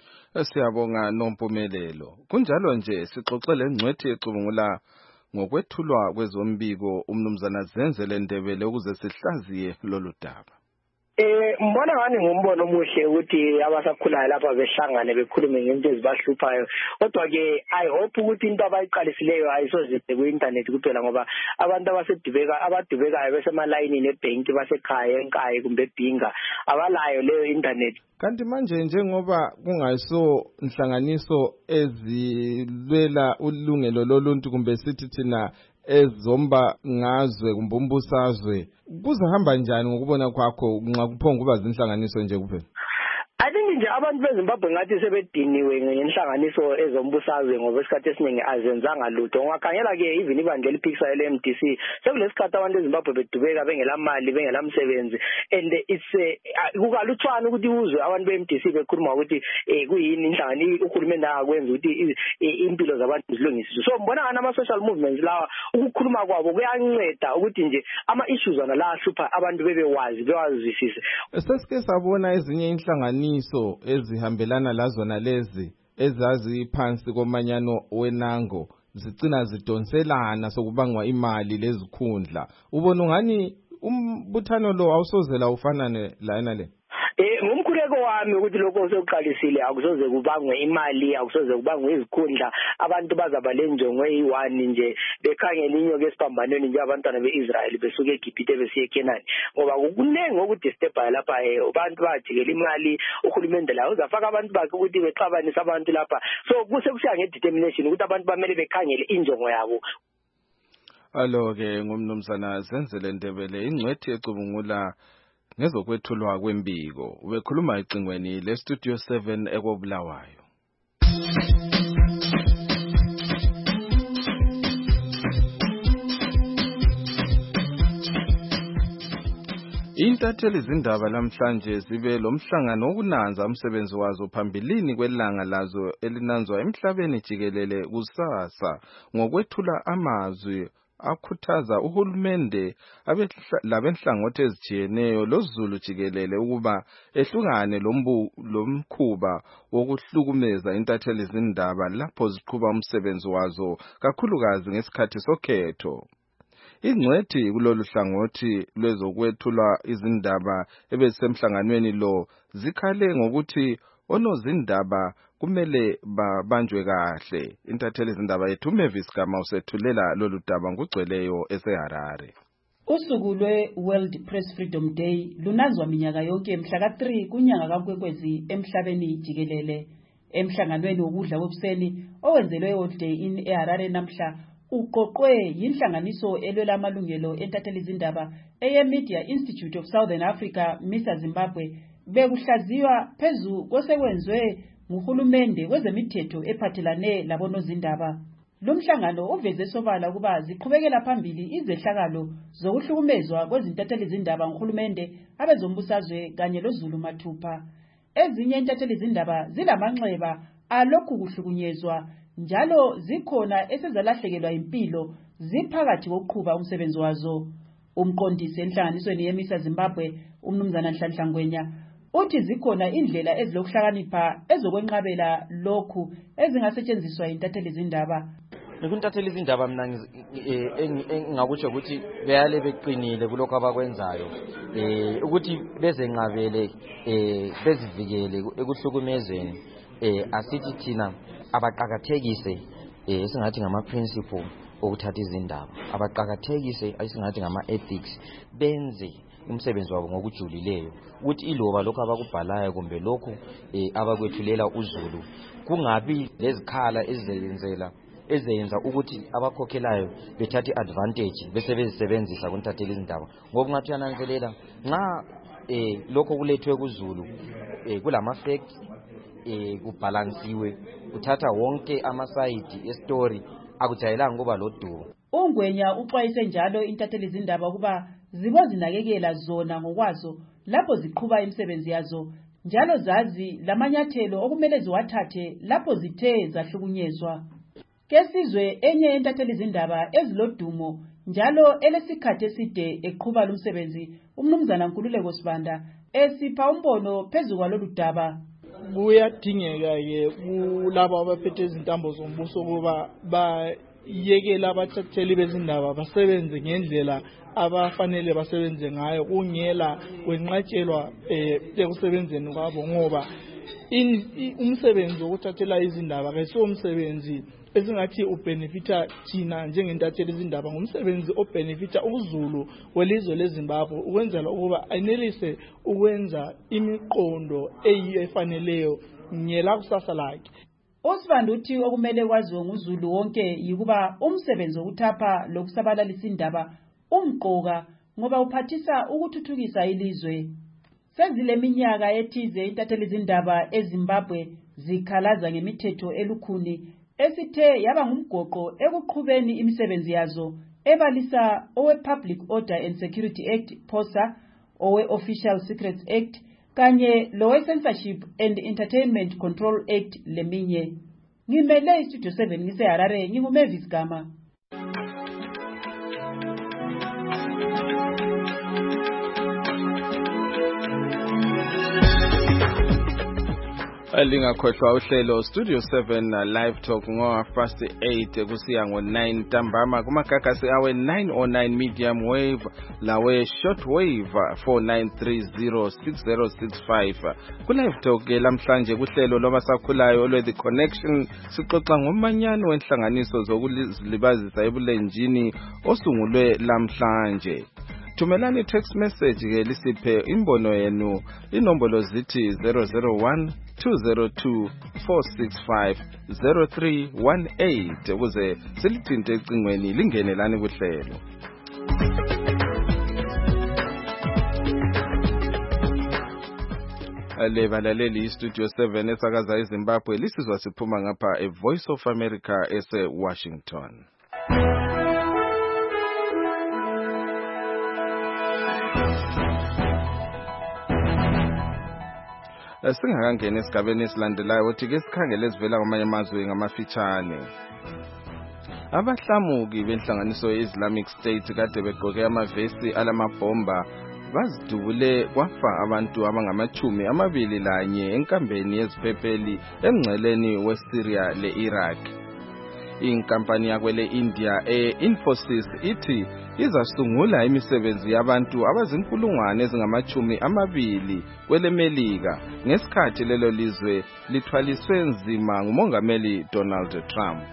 Siyabonga Nompumelelo. Kunjalo nje sixoxele ngcwethi ecubungula ngokwethulwa kwezombiko uMnumzana Zenzele Ndebele ukuze sihlaziye lolu daba. Mbona ngani ngumbono omuhle ukuthi abasakhulayo lapha behlangane bekhulume ngento ezibahluphayo kodwa ke I hope ukuthi into abayiqalisileyo ayisoze ku-internet kuphela ngoba abantu abadubekayo besemalayini nebhenki basekhaya enkayi kumbe ebhinga abalayo leyo internet. Kanti manje njengoba kungayiso inhlanganiso ezilwela ulungelo loluntu kumbe sithi thina ezomba ngazwe kumbe umbusazwe kuzahamba njani ngokubona kwakho nxa kuphonga kuba zinhlanganiso nje kuphela? I think nje abantu beZimbabwe ngathi sebediniwe ngenhlanganiso ezombusazwe ngoba isikhathi esiningi azenzanga lutho. Ungakhangela ke even ibandla eliphikisa le-MDC sekulesikhathi abantu eZimbabwe bedubeka bengela mali bengela msebenzi and it's kukalutshwana ukuthi uzwe abantu be-MDC bekhuluma ukuthi kuyini inhlangano uhulumende akwenza ukuthi impilo zabantu zilungiswe. So mbona ngani ama-social movements lawa ukukhuluma kwabo kuyanceda ukuthi nje ama-issues ana la ahlupha abantu bebewazi bewazwisise. Sesike sabona ezinye inhlanganiso ezihambelana lazona lezi ezazi phansi komanyano wenango zicina zidonselana sokubangwa imali lezikhundla. Ubona ngani umbuthano lo awusozela ufanane lana le? Ngumkhuleko wami ukuthi lokho sokuqalisile akusoze kubangwe imali akusoze kubangwe izikhundla abantu bazaba lenjongo eyi1 nje bekhangela inyoka esiphambanweni nje abantwana beIsrael besuke eGibhite besiye eKenani ngoba kunengi okudisturbayo lapha abantu bajikela imali uhulumende la uzafaka abantu bakhe ukuthi bexabanisa abantu lapha so kusiya ngedetermination ukuthi abantu bamele bekhangele injongo yabo. Alo ke ngumnumzana Zenzele Ndebele ingcwethi ecubungula ngezokwethulwa kwembiko ubekhuluma icingweni leStudio 7 ekobulawayo. Intatheli izindaba namhlanje zibe lomhlangano wokunanza umsebenzi wazo phambilini kwelanga lazo elinanzwa emhlabeni jikelele kusasa ngokwethula amazwi akhuthaza uhulumende labenhlangothi ezitshiyeneyo lozulu jikelele ukuba ehlukane lomkhuba wokuhlukumeza intatheli zindaba lapho ziqhuba umsebenzi wazo kakhulukazi ngesikhathi sokhetho. Ingcwethi kulolu hlangothi lwezokwethula izindaba ebezisemhlanganweni lo zikhale ngokuthi onozindaba kumele babanjwe kahle. Intatheli zindaba yethu Mavis Gama usethulela lolu daba ngugcweleyo eseHarare. Usuku lwe-World Press Freedom Day lunazwa minyaka yonke mhla ka-3 kunyanga kaNkwenkwezi emhlabeni jikelele. Emhlanganweni wokudla kwekuseni owenzelwe i-World Day in eHarare namhla uqoqwe yinhlanganiso elwela amalungelo entatheli zindaba eye-Media Institute of Southern Africa MISA Zimbabwe bekuhlaziywa phezu kosekwenzwe nguhulumende kwezemithetho ephathelane labonozindaba. Lumhlangano uveze sobala ukuba ziqhubekela phambili izehlakalo zokuhlukumezwa kwezintatheli zindaba nguhulumende abezombusazwe kanye lozulu mathupha. Ezinye intatheli zindaba zilamanxeba alokhu kuhlukunyezwa njalo zikhona esezalahlekelwa impilo ziphakathi kokuqhuba umsebenzi wazo. Umqondisi enhlanganisweni yeMISA Zimbabwe umnumzana Nhlanhla Ngwenya uthi zikhona indlela ezilokuhlakanipha ezokwenqabela lokhu ezingasetshenziswa intatheli zindaba. Intatheli zindaba mina engakutsho ukuthi beyale beqinile kulokho abakwenzayo ukuthi bezenqabele bezivikele ekuhlukumezweni asithi thina abaqhakathekise esingathi ngama principle okuthatha izindaba abaqhakathekise esingathi ngama ethics benze umsebenzi wabo ngokujulileyo ukuthi iloba lokho abakubhalayo kumbe lokho abakwethulela uzulu kungabi lezikhala ezenza ukuthi abakhokhelayo bethathe advantage bese bezisebenzisa kuntatheli izindaba ngoba ngathi yananzelela nxa lokho kulethwe kuzulu kulama facts kubalansiwe uthatha wonke amasayidi estory akujayelanga kuba lodumo. Ungwenya uxwayise njalo intatheli zindaba ukuba zibozinakekela zona ngokwazo lapho ziqhuba imisebenzi yazo njalo zazi lamanyathelo okumele ziwathathe lapho zithe zahlukunyezwa. Kesizwe enye intatheli zindaba ezilodumo njalo elesikhathi eside eqhuba lumsebenzi umnumzana Nkululeko Sibanda esipha umbono phezu kwalolu daba. Kuyadingeka-ke kulabo abaphethe izintambo zombuso ukuba bayekele abathatheli bezindaba basebenze ngendlela abafanele basebenze ngayo kungela kwenqatshelwa ekusebenzeni kwabo ngoba umsebenzi wokuthathela izindaba kayisiwo umsebenzi esingathi ubenefita thina njengentatheli izindaba ngumsebenzi obenefita uzulu welizwe leZimbabwe ukwenzela ukuba anelise ukwenza imiqondo efaneleyo ngela kusasa lakhe. Osibanda uthi okumele kwaziwe nguzulu wonke yikuba umsebenzi wokuthapha lokusabalalisa indaba umqoka ngoba uphathisa ukuthuthukisa ilizwe. Sezile minyaka ethize intatheli izindaba eZimbabwe zikhalaza ngemithetho elukhuni esithe yaba ngumgoqo ekuqhubeni imisebenzi yazo ebalisa owe-Public Order and Security Act POSA, owe-Official Secrets Act kanye lowe-Censorship and Entertainment Control Act leminye. Ngimele iStudio 7 ngiseHarare nginguMavis Gama. Lingakhohlwa uhlelo Studio 7 live talk ngo-past 8 kusiya ngo-9 ntambama kumagagasi awe 909 medium wave lawe short wave 49306065. Ku-live talk lamhlanje kuhlelo lwabasakhulayo olwe-The Connection sixoxa ngomanyano wenhlanganiso zokuzilibazisa ebulenjini osungulwe lamhlanje. Thumelani text message ke lisiphe imbono yenu inombolo zithi 001 202 465 0318 ukuze silithinte ecingweni lingenelani kuhlelo. Lebalaleli iStudio 7 esakaza eZimbabwe lisizwa siphuma ngapha eVoice of America ese-Washington. Singakangena esigabeni esilandelayo uthi ke sikhangele sivela kwamanye amazwe ngamafitshane. Abahlamuki benhlanganiso ye-Islamic State kade begqoke amavesi alamabhomba bazidubule kwafa abantu abangama-21 enkambeni yeziphepheli emngceleni weSyria le-Iraq. Inkampani yakwele India Infosys ithi izasungula imisebenzi yabantu abazinkulungwane ezingama-20 kwele Melika ngesikhathi lelo lizwe lithwaliswe nzima ngumongameli Donald Trump.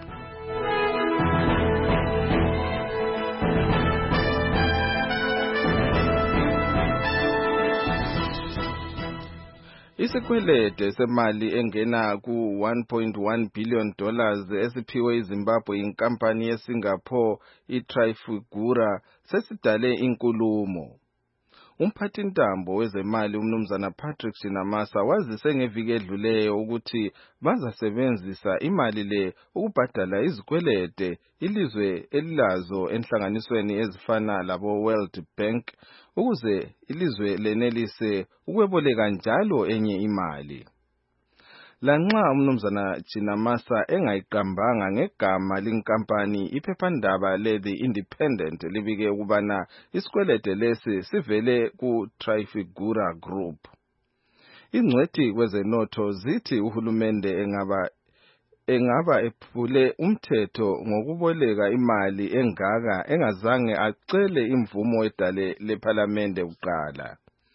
Isikwelede semali engena ku$1.1 billion esiphiwe iZimbabwe inkampani yeSingapore iTrafigura sesidale inkulumo. Umphathintambo wezemali umnumzana Patrick Shinamasa wazise ngeviki edluleyo ukuthi bazasebenzisa imali le ukubhadala izikwelede ilizwe elilazo enhlanganisweni ezifana labo World Bank ukuze ilizwe lenelise ukweboleka njalo enye imali. Lanxa umnumzana Chinamasa engayiqambanga ngegama lenkampani, iphephandaba le-The Independent libike ukubana isikwelede lesi sivele ku-Trafigura Group. Ingcwethi kwezenotho zithi uhulumende engaba ephule umthetho ngokuboleka imali engaka engazange acele imvumo edale lephalamende kuqala.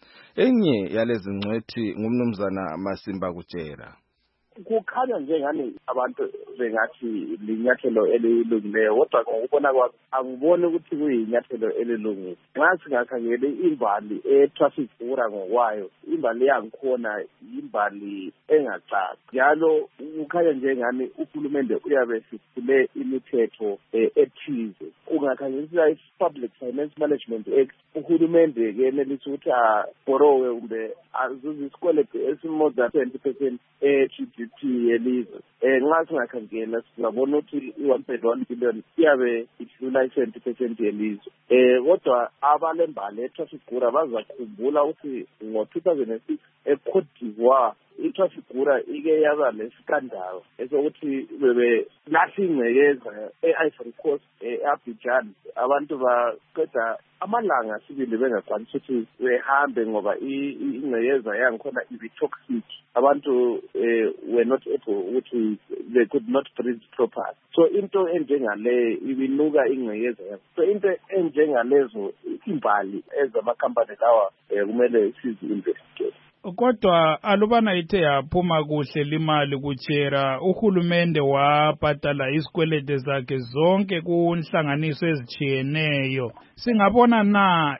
Enye yalezi ngcwethi ngumnumzana Masimba Kutshera. Kukhanya njengani abantu bengathi linyathelo elilungileyo, kodwa ngokubona kwami angiboni ukuthi kuyinyathelo elilungile. Nxa singakhangeli imbali eTrafigura ngokwayo, imbali yangikhona imbali engacaci. Njalo kukhanya njengani uhulumende uyabe sifule imithetho ethize. Ungakhangelisisa i-Public Finance Management Act, uhulumende ke enelisa ukuthi aborowe kumbe azuze isikweletu esi-more than 20% GDP yelizwe. Nxa singakhangela sizabona ukuthi i-1.1 billion iyabe idlula i-20% yelizwe. Kodwa abalembali eTrafigura bazakhumbula ukuthi ngo-2006 eCote d'Ivoire iTrafigura ike yaba lesikandalo esokuthi bebelahla ingcekeza e-Ivory Coast e-Abidjan. Abantu baqeda amalanga sibili bengakwanisi ukuthi behambe ngoba ingcekeza yangikhona ibi-toxic. Abantu were not able ukuthi they could not breathe properly. So into enjengale ibinuka ingcekeza yakho. So into enjengalezo imbali ezamakhampani lawa kumele sizi-investigate. Kodwa alubana ithe yaphuma kuhle limali Kutshera, uhulumende wabhadala isikwelede zakhe zonke kunhlanganiso ezijiyeneyo. Singabona na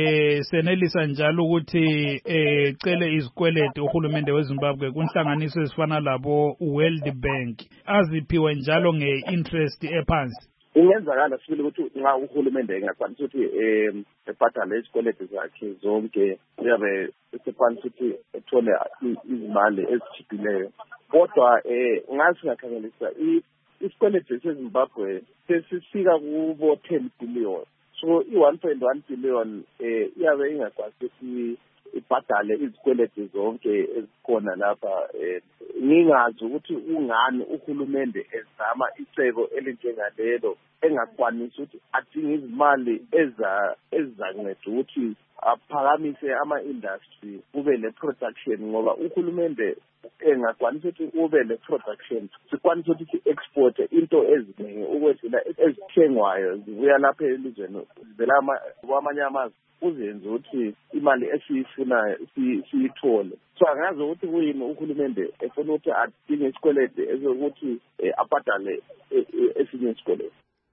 senelisa njalo ukuthi cele izikwelede uhulumende weZimbabwe kunhlanganiso ezifana labo World Bank aziphiwe njalo nge-interest ephansi? Ingenzakala sibili ukuthi nxa uhulumende engakwanisa ukuthi ebhadale izikwelede zakhe zonke uyabe esephansi ukuthi ethole izimali ezitshiphileyo. Kodwa nxa singakhangelisa isikwelede seZimbabwe sesifika kubo 10 billion. So i-1.1 billion iyabe ingakwanisi ukuthi ibhadale izikwelede zonke ezikhona lapha. Ngingazi ukuthi ungani uhulumende ezama icebo elinjengalelo engakwanisi ukuthi adinge izimali ezizanceda ukuthi aphakamise ama-industry kube le-production, ngoba uhulumende engakwanisa ukuthi ube le-production sikwanisa ukuthi si-export into eziningi ukwedlula ezithengwayo zibuya lapha elizweni zivela kwamanye amazwe kuzenze ukuthi imali esiyifunayo siyithole. So angazi ukuthi kuyini uhulumende efuna ukuthi adinge isikwelede esokuthi abhadale esinye isikwelede.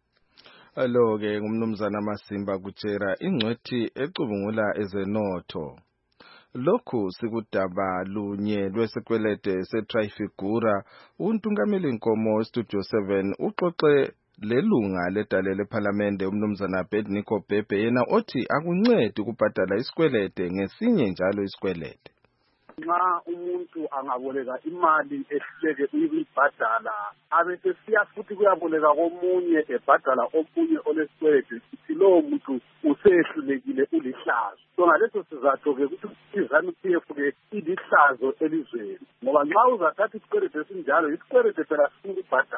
Alo-ke ngumnumzana Masimba Kutshera, ingcwethi ecubungula ezenotho. Lokhu sikudaba lunye lwesikwelede seTrafigura. Untungameli Nkomo Studio 7 uxoxe lelunga ledale lephalamende umnumzana Bedniko Bhebhe yena othi akuncedi ukubhadala isikwelede ngesinye njalo isikwelede. Nxa umuntu angaboleka imali ehleke uyibhadala abese siya futhi kuyaboleka komunye ebhadala omunye olesikwelede sithi lowo muntu usehlulekile ulihlazo. So ngaleso sizatho-ke ukuthi iZANU-PF-ke ilihlazo elizweni, ngoba nxa uzathatha isikwelede esinjalo isikwelede phela sifuna ukubhadala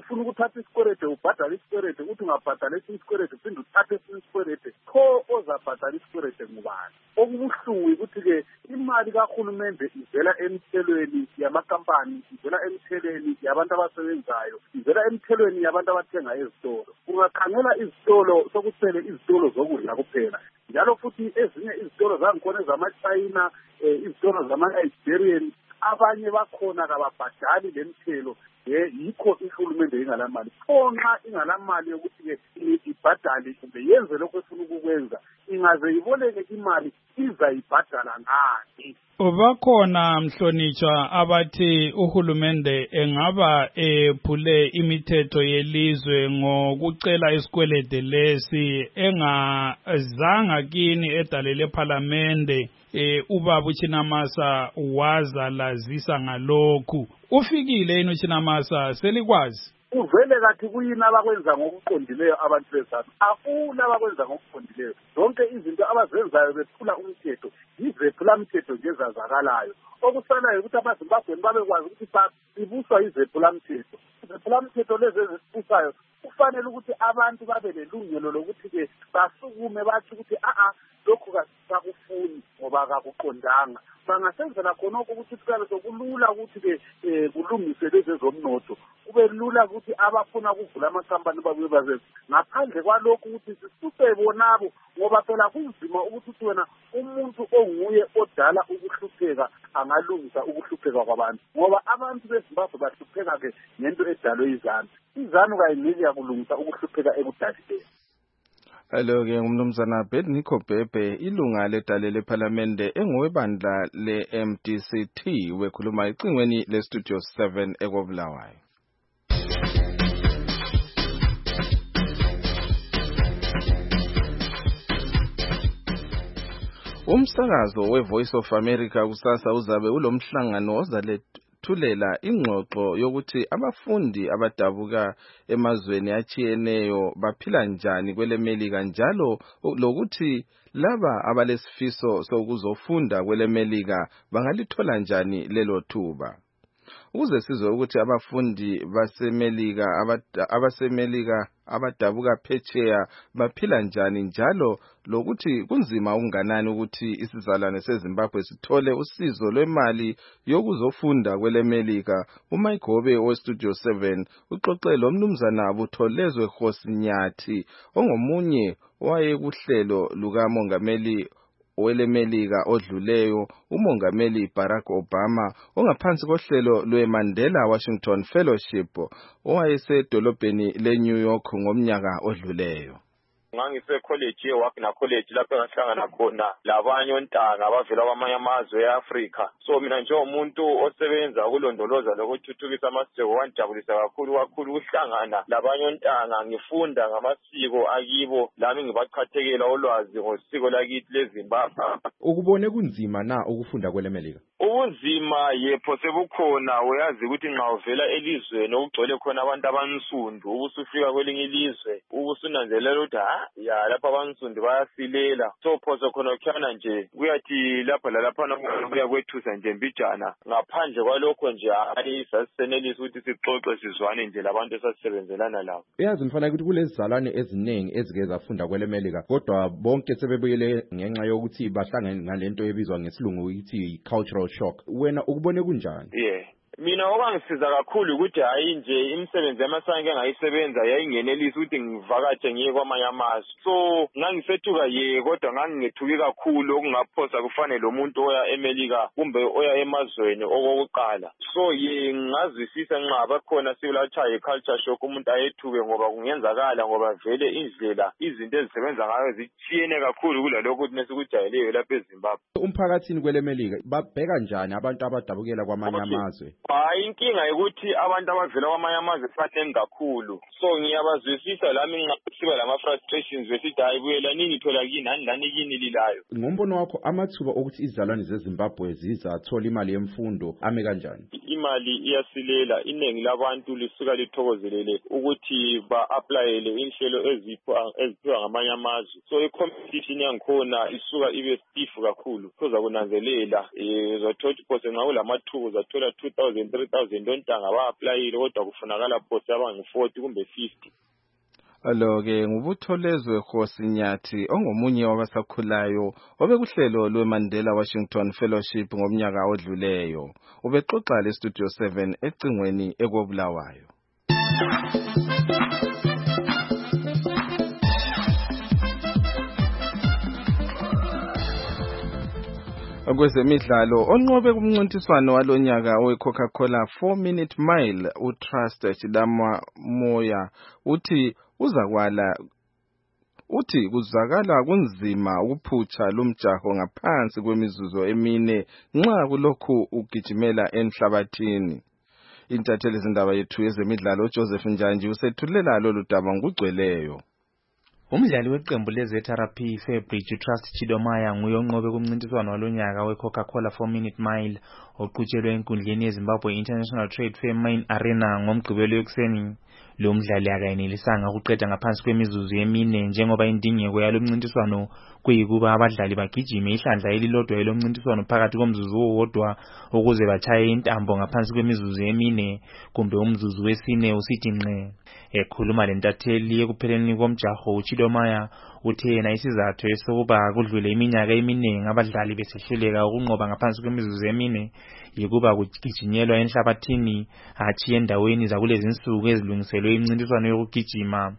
ufuna ukuthatha isikwelede ubhadale isikwelede ukuthi ungabhadala esinye isikwelede uphinde uthathe esinye isikwelede pho ozabhadala isikwelede ngubani. Okubuhlungu ukuthi-ke imali kahulumende ivela emithelweni yamakampani, ivela emithelweni yabantu abasebenzayo, ivela emithelweni yabantu abathenga ezitolo. Ungakhangela izitolo sokusele izitolo zokudla kuphela, njalo futhi ezinye izitolo zangikhona ezama-China, izitolo zama-Nigerian, abanye bakhona kababhadali le mithelo. Yikho ihulumende ingalamali. Nxa ingalamali yokuthi-ke ibhadale kumbe yenze lokho efuna ukukwenza, ingaze iboleke imali izayibhadala ngani? Bakhona mhlonitshwa abathi uhulumende engaba ephule imithetho yelizwe ngokucela isikwelede lesi engazanga kini edalele parliamente. Ubaba uChinamasa wazalazisa ngalokhu. Ufikile yini uChinamasa selikwazi? Uvele kathi kuyini abakwenza ngokuqondileyo abantu bezanu? Akula abakwenza ngokuqondileyo. Zonke izinto abazenzayo bephula umthetho, yizephula mthetho nje ezazakalayo. Okusalayo ukuthi amaZimbabweni babekwazi ukuthi ibuswa yizephula mthetho. Izephula mthetho lezi ezibusayo kufanele ukuthi abantu babe lelungelo lokuthi-ke basukume bathi ukuthi lokhu kakufuni ngoba kakuqondanga. Bangasenzela khonokho ukuthi kuqale sokulula ukuthi-ke kulungiswe lezi ezomnotho. Kube lula ukuthi abafuna ukuvula amakampani babuye bazenze. Ngaphandle kwalokhu ukuthi sisuse bonabo, ngoba phela kunzima ukuthi wena umuntu onguye odala ukuhlupheka angalungisa ukuhlupheka kwabantu, ngoba abantu beZimbabwe bahlupheka-ke ngento edalwe izanu. Izanu kayingeke yakulungisa ukuhlupheka ekudaleni. Hello-ke ngumnumzana Bednicko Bhebhe, ilunga ledale lephalamende engowebandla le-MDCT, wekhuluma ecingweni le-Studio 7 ekobulawayo. Umsakazo we-Voice of America kusasa uzabe ulomhlangano ozalethulela ingxoxo yokuthi abafundi abadabuka emazweni atshiyeneyo baphila njani kwele Melika, njalo lokuthi laba abalesifiso sokuzofunda kwele Melika bangalithola njani lelo thuba. Ukuze sizwe ukuthi abafundi abasemelika abadabuka phetsheya baphila njani, njalo lokuthi kunzima unganani ukuthi isizalwane seZimbabwe sithole usizo lwemali yokuzofunda kwele Melika, uMayigobe weStudio 7 uxoxe lomnumzana Butholezwe Khosinyathi ongomunye wayekuhlelo lukamongameli wele Melika odluleyo, umongameli Barack Obama, ongaphansi kohlelo lweMandela Washington Fellowship, owayesedolobheni leNew York ngomnyaka odluleyo. Ngangise college yeWagner College lapho ngahlangana khona labanye ontanga abavela kwamanye amazwe eAfrika. So mina njengomuntu osebenza ukulondoloza lokuthuthukisa amasiko wanjabulisa kakhulu ukuhlangana labanye ontanga ngifunda ngamasiko akibo, lami ngibachathekela ulwazi ngosiko lakithi leZimbabwe. Ukubone kunzima na ukufunda kwele Melika? Ubunzima yepho sebukhona, uyazi ukuthi nxa uvela elizweni okugcwele khona abantu abansundu ubusufika kwelinye ilizwe ubusunanzelela ukuthi lapha abansundu bayasilela, so phoso khona kukhana nje kuyathi lapha lalaphana kuyakwethusa nje mbijana. Ngaphandle kwalokho nje sasisenelisa ukuthi sixoxe sizwane nje labantu esasisebenzelana labo. Uyazi mfana ukuthi kulezizalwane eziningi ezike zafunda kwele Melika, kodwa bonke sebebuyele ngenxa yokuthi bahlangene nalento ebizwa ngesilungu ukuthi cultural shock. Wena ukubone kunjani? Mina okwangisiza kakhulu ukuthi hayi nje imisebenzi yamasanke engayisebenza yayingenelisa ukuthi ngivakatshe ngiye kwamanye amazwe. So ngangisethuka kodwa ngangingethuki kakhulu okungaphosa kufane lo muntu oya eMelika kumbe oya emazweni okokuqala. So ngazwisisa nxa bakhona silachaye culture shock umuntu ayethuke ngoba kungenzakala, ngoba vele indlela izinto ezisebenza ngayo zitshiyene kakhulu kulalokho ukuthi nesikujayeleyo lapha eZimbabwe. Umphakathini kwele Melika babheka njani abantu abadabukela kwamanye amazwe? Inkinga ukuthi abantu abavela kwamanye amazwe baningi kakhulu. So ngiyabazwisisa lami ngasiba lama-frustrations besithi hayi buyela nini thola kini lani kini lilayo. Ngombono wakho amathuba okuthi izizalwane zeZimbabwe zizathola imali yemfundo ame kanjani? imali iyasilela iningi labantu lisuka lithokozelele ukuthi ba-aplayele inhlelo eziphiwa ngamanye amazwe. So i-competition yangikhona isuka ibe stiff kakhulu. Kuza kunanzelela uzathola ukuthi phose nxa kulamathuba uzathola 2,000 3,000 ontanga ba-aplayile kodwa kufunakala phose abangu-40 kumbe 50. Alo-ke ngubutholezwe Khosinyathi ongomunye wabasakhulayo obekuhlelo lwe-Mandela Washington Fellowship ngomnyaka odluleyo. Ubexoxa le-Studio 7 ecingweni ekobulawayo. Kwezemidlalo onqobe kumncintiswano walonyaka we-Coca-Cola 4-Minute Mile uTrust Chidamwa Moya uthi kuzakala kunzima ukuphutsha lumjaho ngaphansi kwemizuzu emine nxa kulokhu ugijimela enhlabathini. Intatheli zindaba yethu yezemidlalo Joseph Njanji usethulela lolu daba ngugcweleyo. Umdlali weqembu leZRP Fairbrigde Trust Chidomaya nguye onqobe kumncintiswano walonyaka we-Coca-Cola 4-Minute Mile oqhutshelwe enkundleni yeZimbabwe International Trade Fair Main Arena ngomgqibelo ekuseni. Lo mdlali akayenelisanga ukuqeda ngaphansi kwemizuzu emine njengoba indingeko yalo mncintiswano kuyikuba abadlali bagijime ihlandla elilodwa elomncintiswano phakathi komzuzu owodwa ukuze bachaye intambo ngaphansi kwemizuzu emine kumbe umzuzu wesine usithi nqe. Ekhuluma lentatheli ekupheleni komjaho uChidomaya uthe yena isizathu esokuba kudlule iminyaka eminingi abadlali besehluleka ukunqoba ngaphansi kwemizuzu emine yikuba kugijinyelwa enhlabathini hatshi endaweni zakulezi insuku ezilungiselwe imncintiswano yokugijima.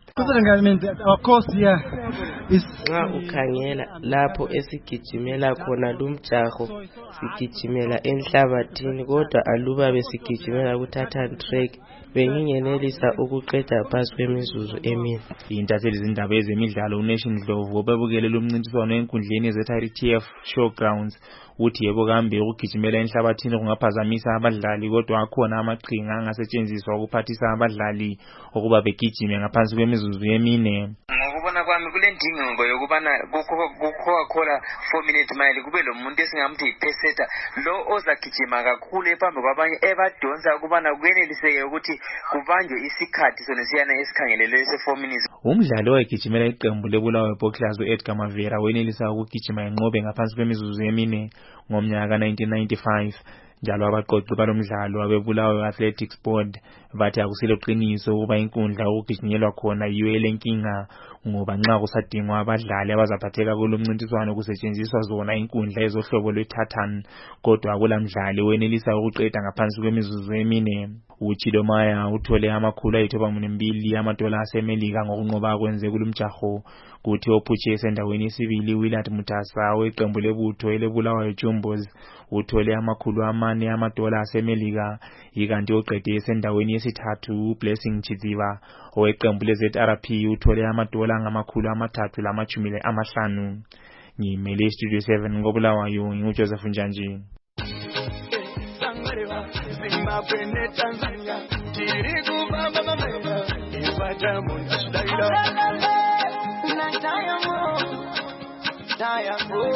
Nxa ukhangela lapho esigijimela khona lumjaho sigijimela enhlabathini kodwa aluba besigijimela ku-tartan track bengingenelisa ukuqeda phansi kwemizuzu emine. Intatheli zindaba ezemidlalo uNation Ndlovu obebukele lumncintiswano enkundleni ze-RTF Showgrounds uthi yebo kambe ukugijimela enhlabathini kungaphazamisa abadlali kodwa akhona amaqhinga angasetshenziswa ukuphathisa abadlali ukuba begijime ngaphansi kwemizuzu emine. Ngokubona kwami kulendingo yokubana ku-Coca-Cola 4-Minute Mile kube lo muntu esingamthi yi-pacesetter lo ozagijima kakhulu ephambi kwabanye ebadonsa ukubana kuyeneliseke ukuthi kubanjwe isikhathi sonesiyana esikhangelelwe se-4 minutes. Umdlali owayegijimela iqembu leBulawayo Bobclass u-Edgar Mavera wenelisa ukugijima enqobe ngaphansi kwemizuzu emine ngomnyaka 1995. Njalo abaqoqi balomdlalo abeBulawayo Athletics Board bathi akusilo qiniso ukuba inkundla okugijinyelwa khona yiyo elenkinga ngoba nxa kusadingwa abadlali abazaphatheka kulomncintiswano kusetshenziswa zona inkundla ezohlobo lwe-tartan kodwa akulamdlali wenelisa ukuqeda ngaphansi kwemizuzu emine. uChidomaya uthole $902 amadola asemelika ngokunqoba kwenze kulumjaho kuthi ophutshe esendaweni yesibili Willard Mutasa weqembu lebutho eleBulawayo Jumbos uthole $400 amadola asemelika ikanti oqede esendaweni yesithathu Blessing Chidziva oweqembu leZRP uthole $350. Ngimele Studio 7 ngoBulawayo nguJoseph Njanji. Zimbabwe ne Tanzania tiri kubamba mamela ipata mundu daira na Diamond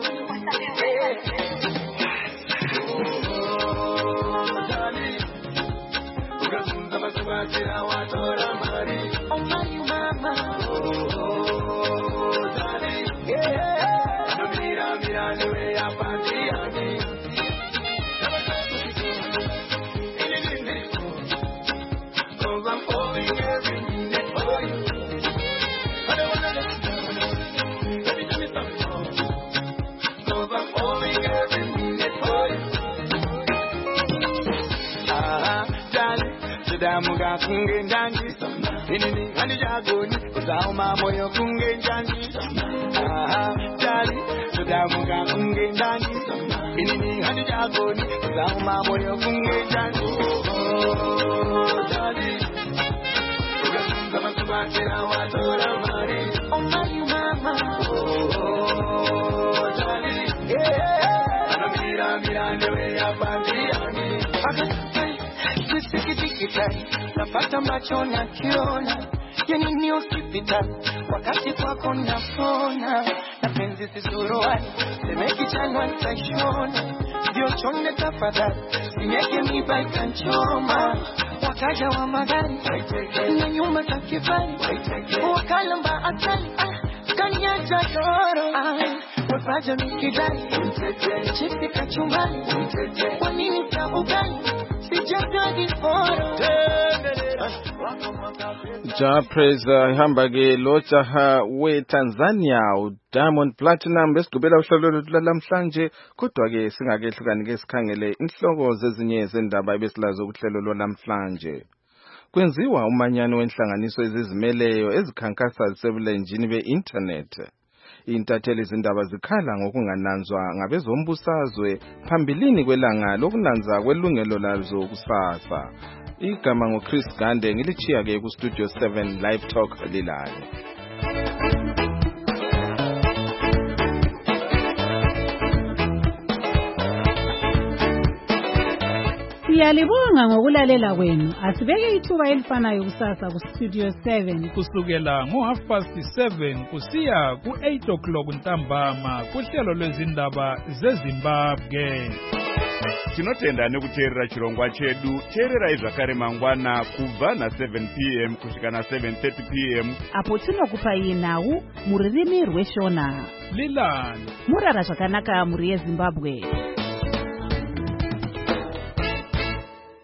dali ukazunza maswatira watora mari mama dali no mira niwe yapandi Muga kunge njanji inini handi jagoni uzauma moyo kunge njanji jali muga kunge njanji inini handi jagoni uzauma moyo kunge njanji jali ugasunza masubakira watora mari mama jali mira newe yapandiani Sikitikitani napata macho na kiona yani ni hospitali wakati kwako napona na penzi sisuruani semeki chanwa nitashona unavyochonga tafadhali, sinyeke miba ikanchoma. Wakaja wa magari na nyuma za kifari, wakalamba atali kaniacha toro. Wafaja mikidari chipsi kachumbari, kwa nini tabugali sijagadi foro. Ja praise ihamba ke lo jaha we Tanzania Diamond Platinum besigubela uhlelo lwethu lamhlanje, kodwa ke singakehlukani ke sikhangele inhloko zezinye zendaba ebesilazo kuhlelo lwamhlanje. Kwenziwa umanyano wenhlanganiso ezizimeleyo ezikhankasa zisebulenjini be-internet. Intatheli izindaba zikhala ngokungananzwa ngabezombusazwe phambilini kwelanga lokunanza kwelungelo lazo kusasa. Igama ngoChris Gande, ngilichiya ke ku Studio 7 Live Talk Lilani. Siyalibonga ngokulalela kwenu. Asibeke ithuba elifanayo kusasa ku Studio 7 kusukela ngo7:30 kusiya ku8 ntambama kuhlelo lwezindaba zeZimbabwe. Tinotenda nekuteerera chirongwa chedu. Teererai zvakare mangwana kubva na7 p.m. kusvika na7:30 p.m. apo tinokupa iye nhau muririmi rweshona. Lilani murara zvakanaka muri yeZimbabwe.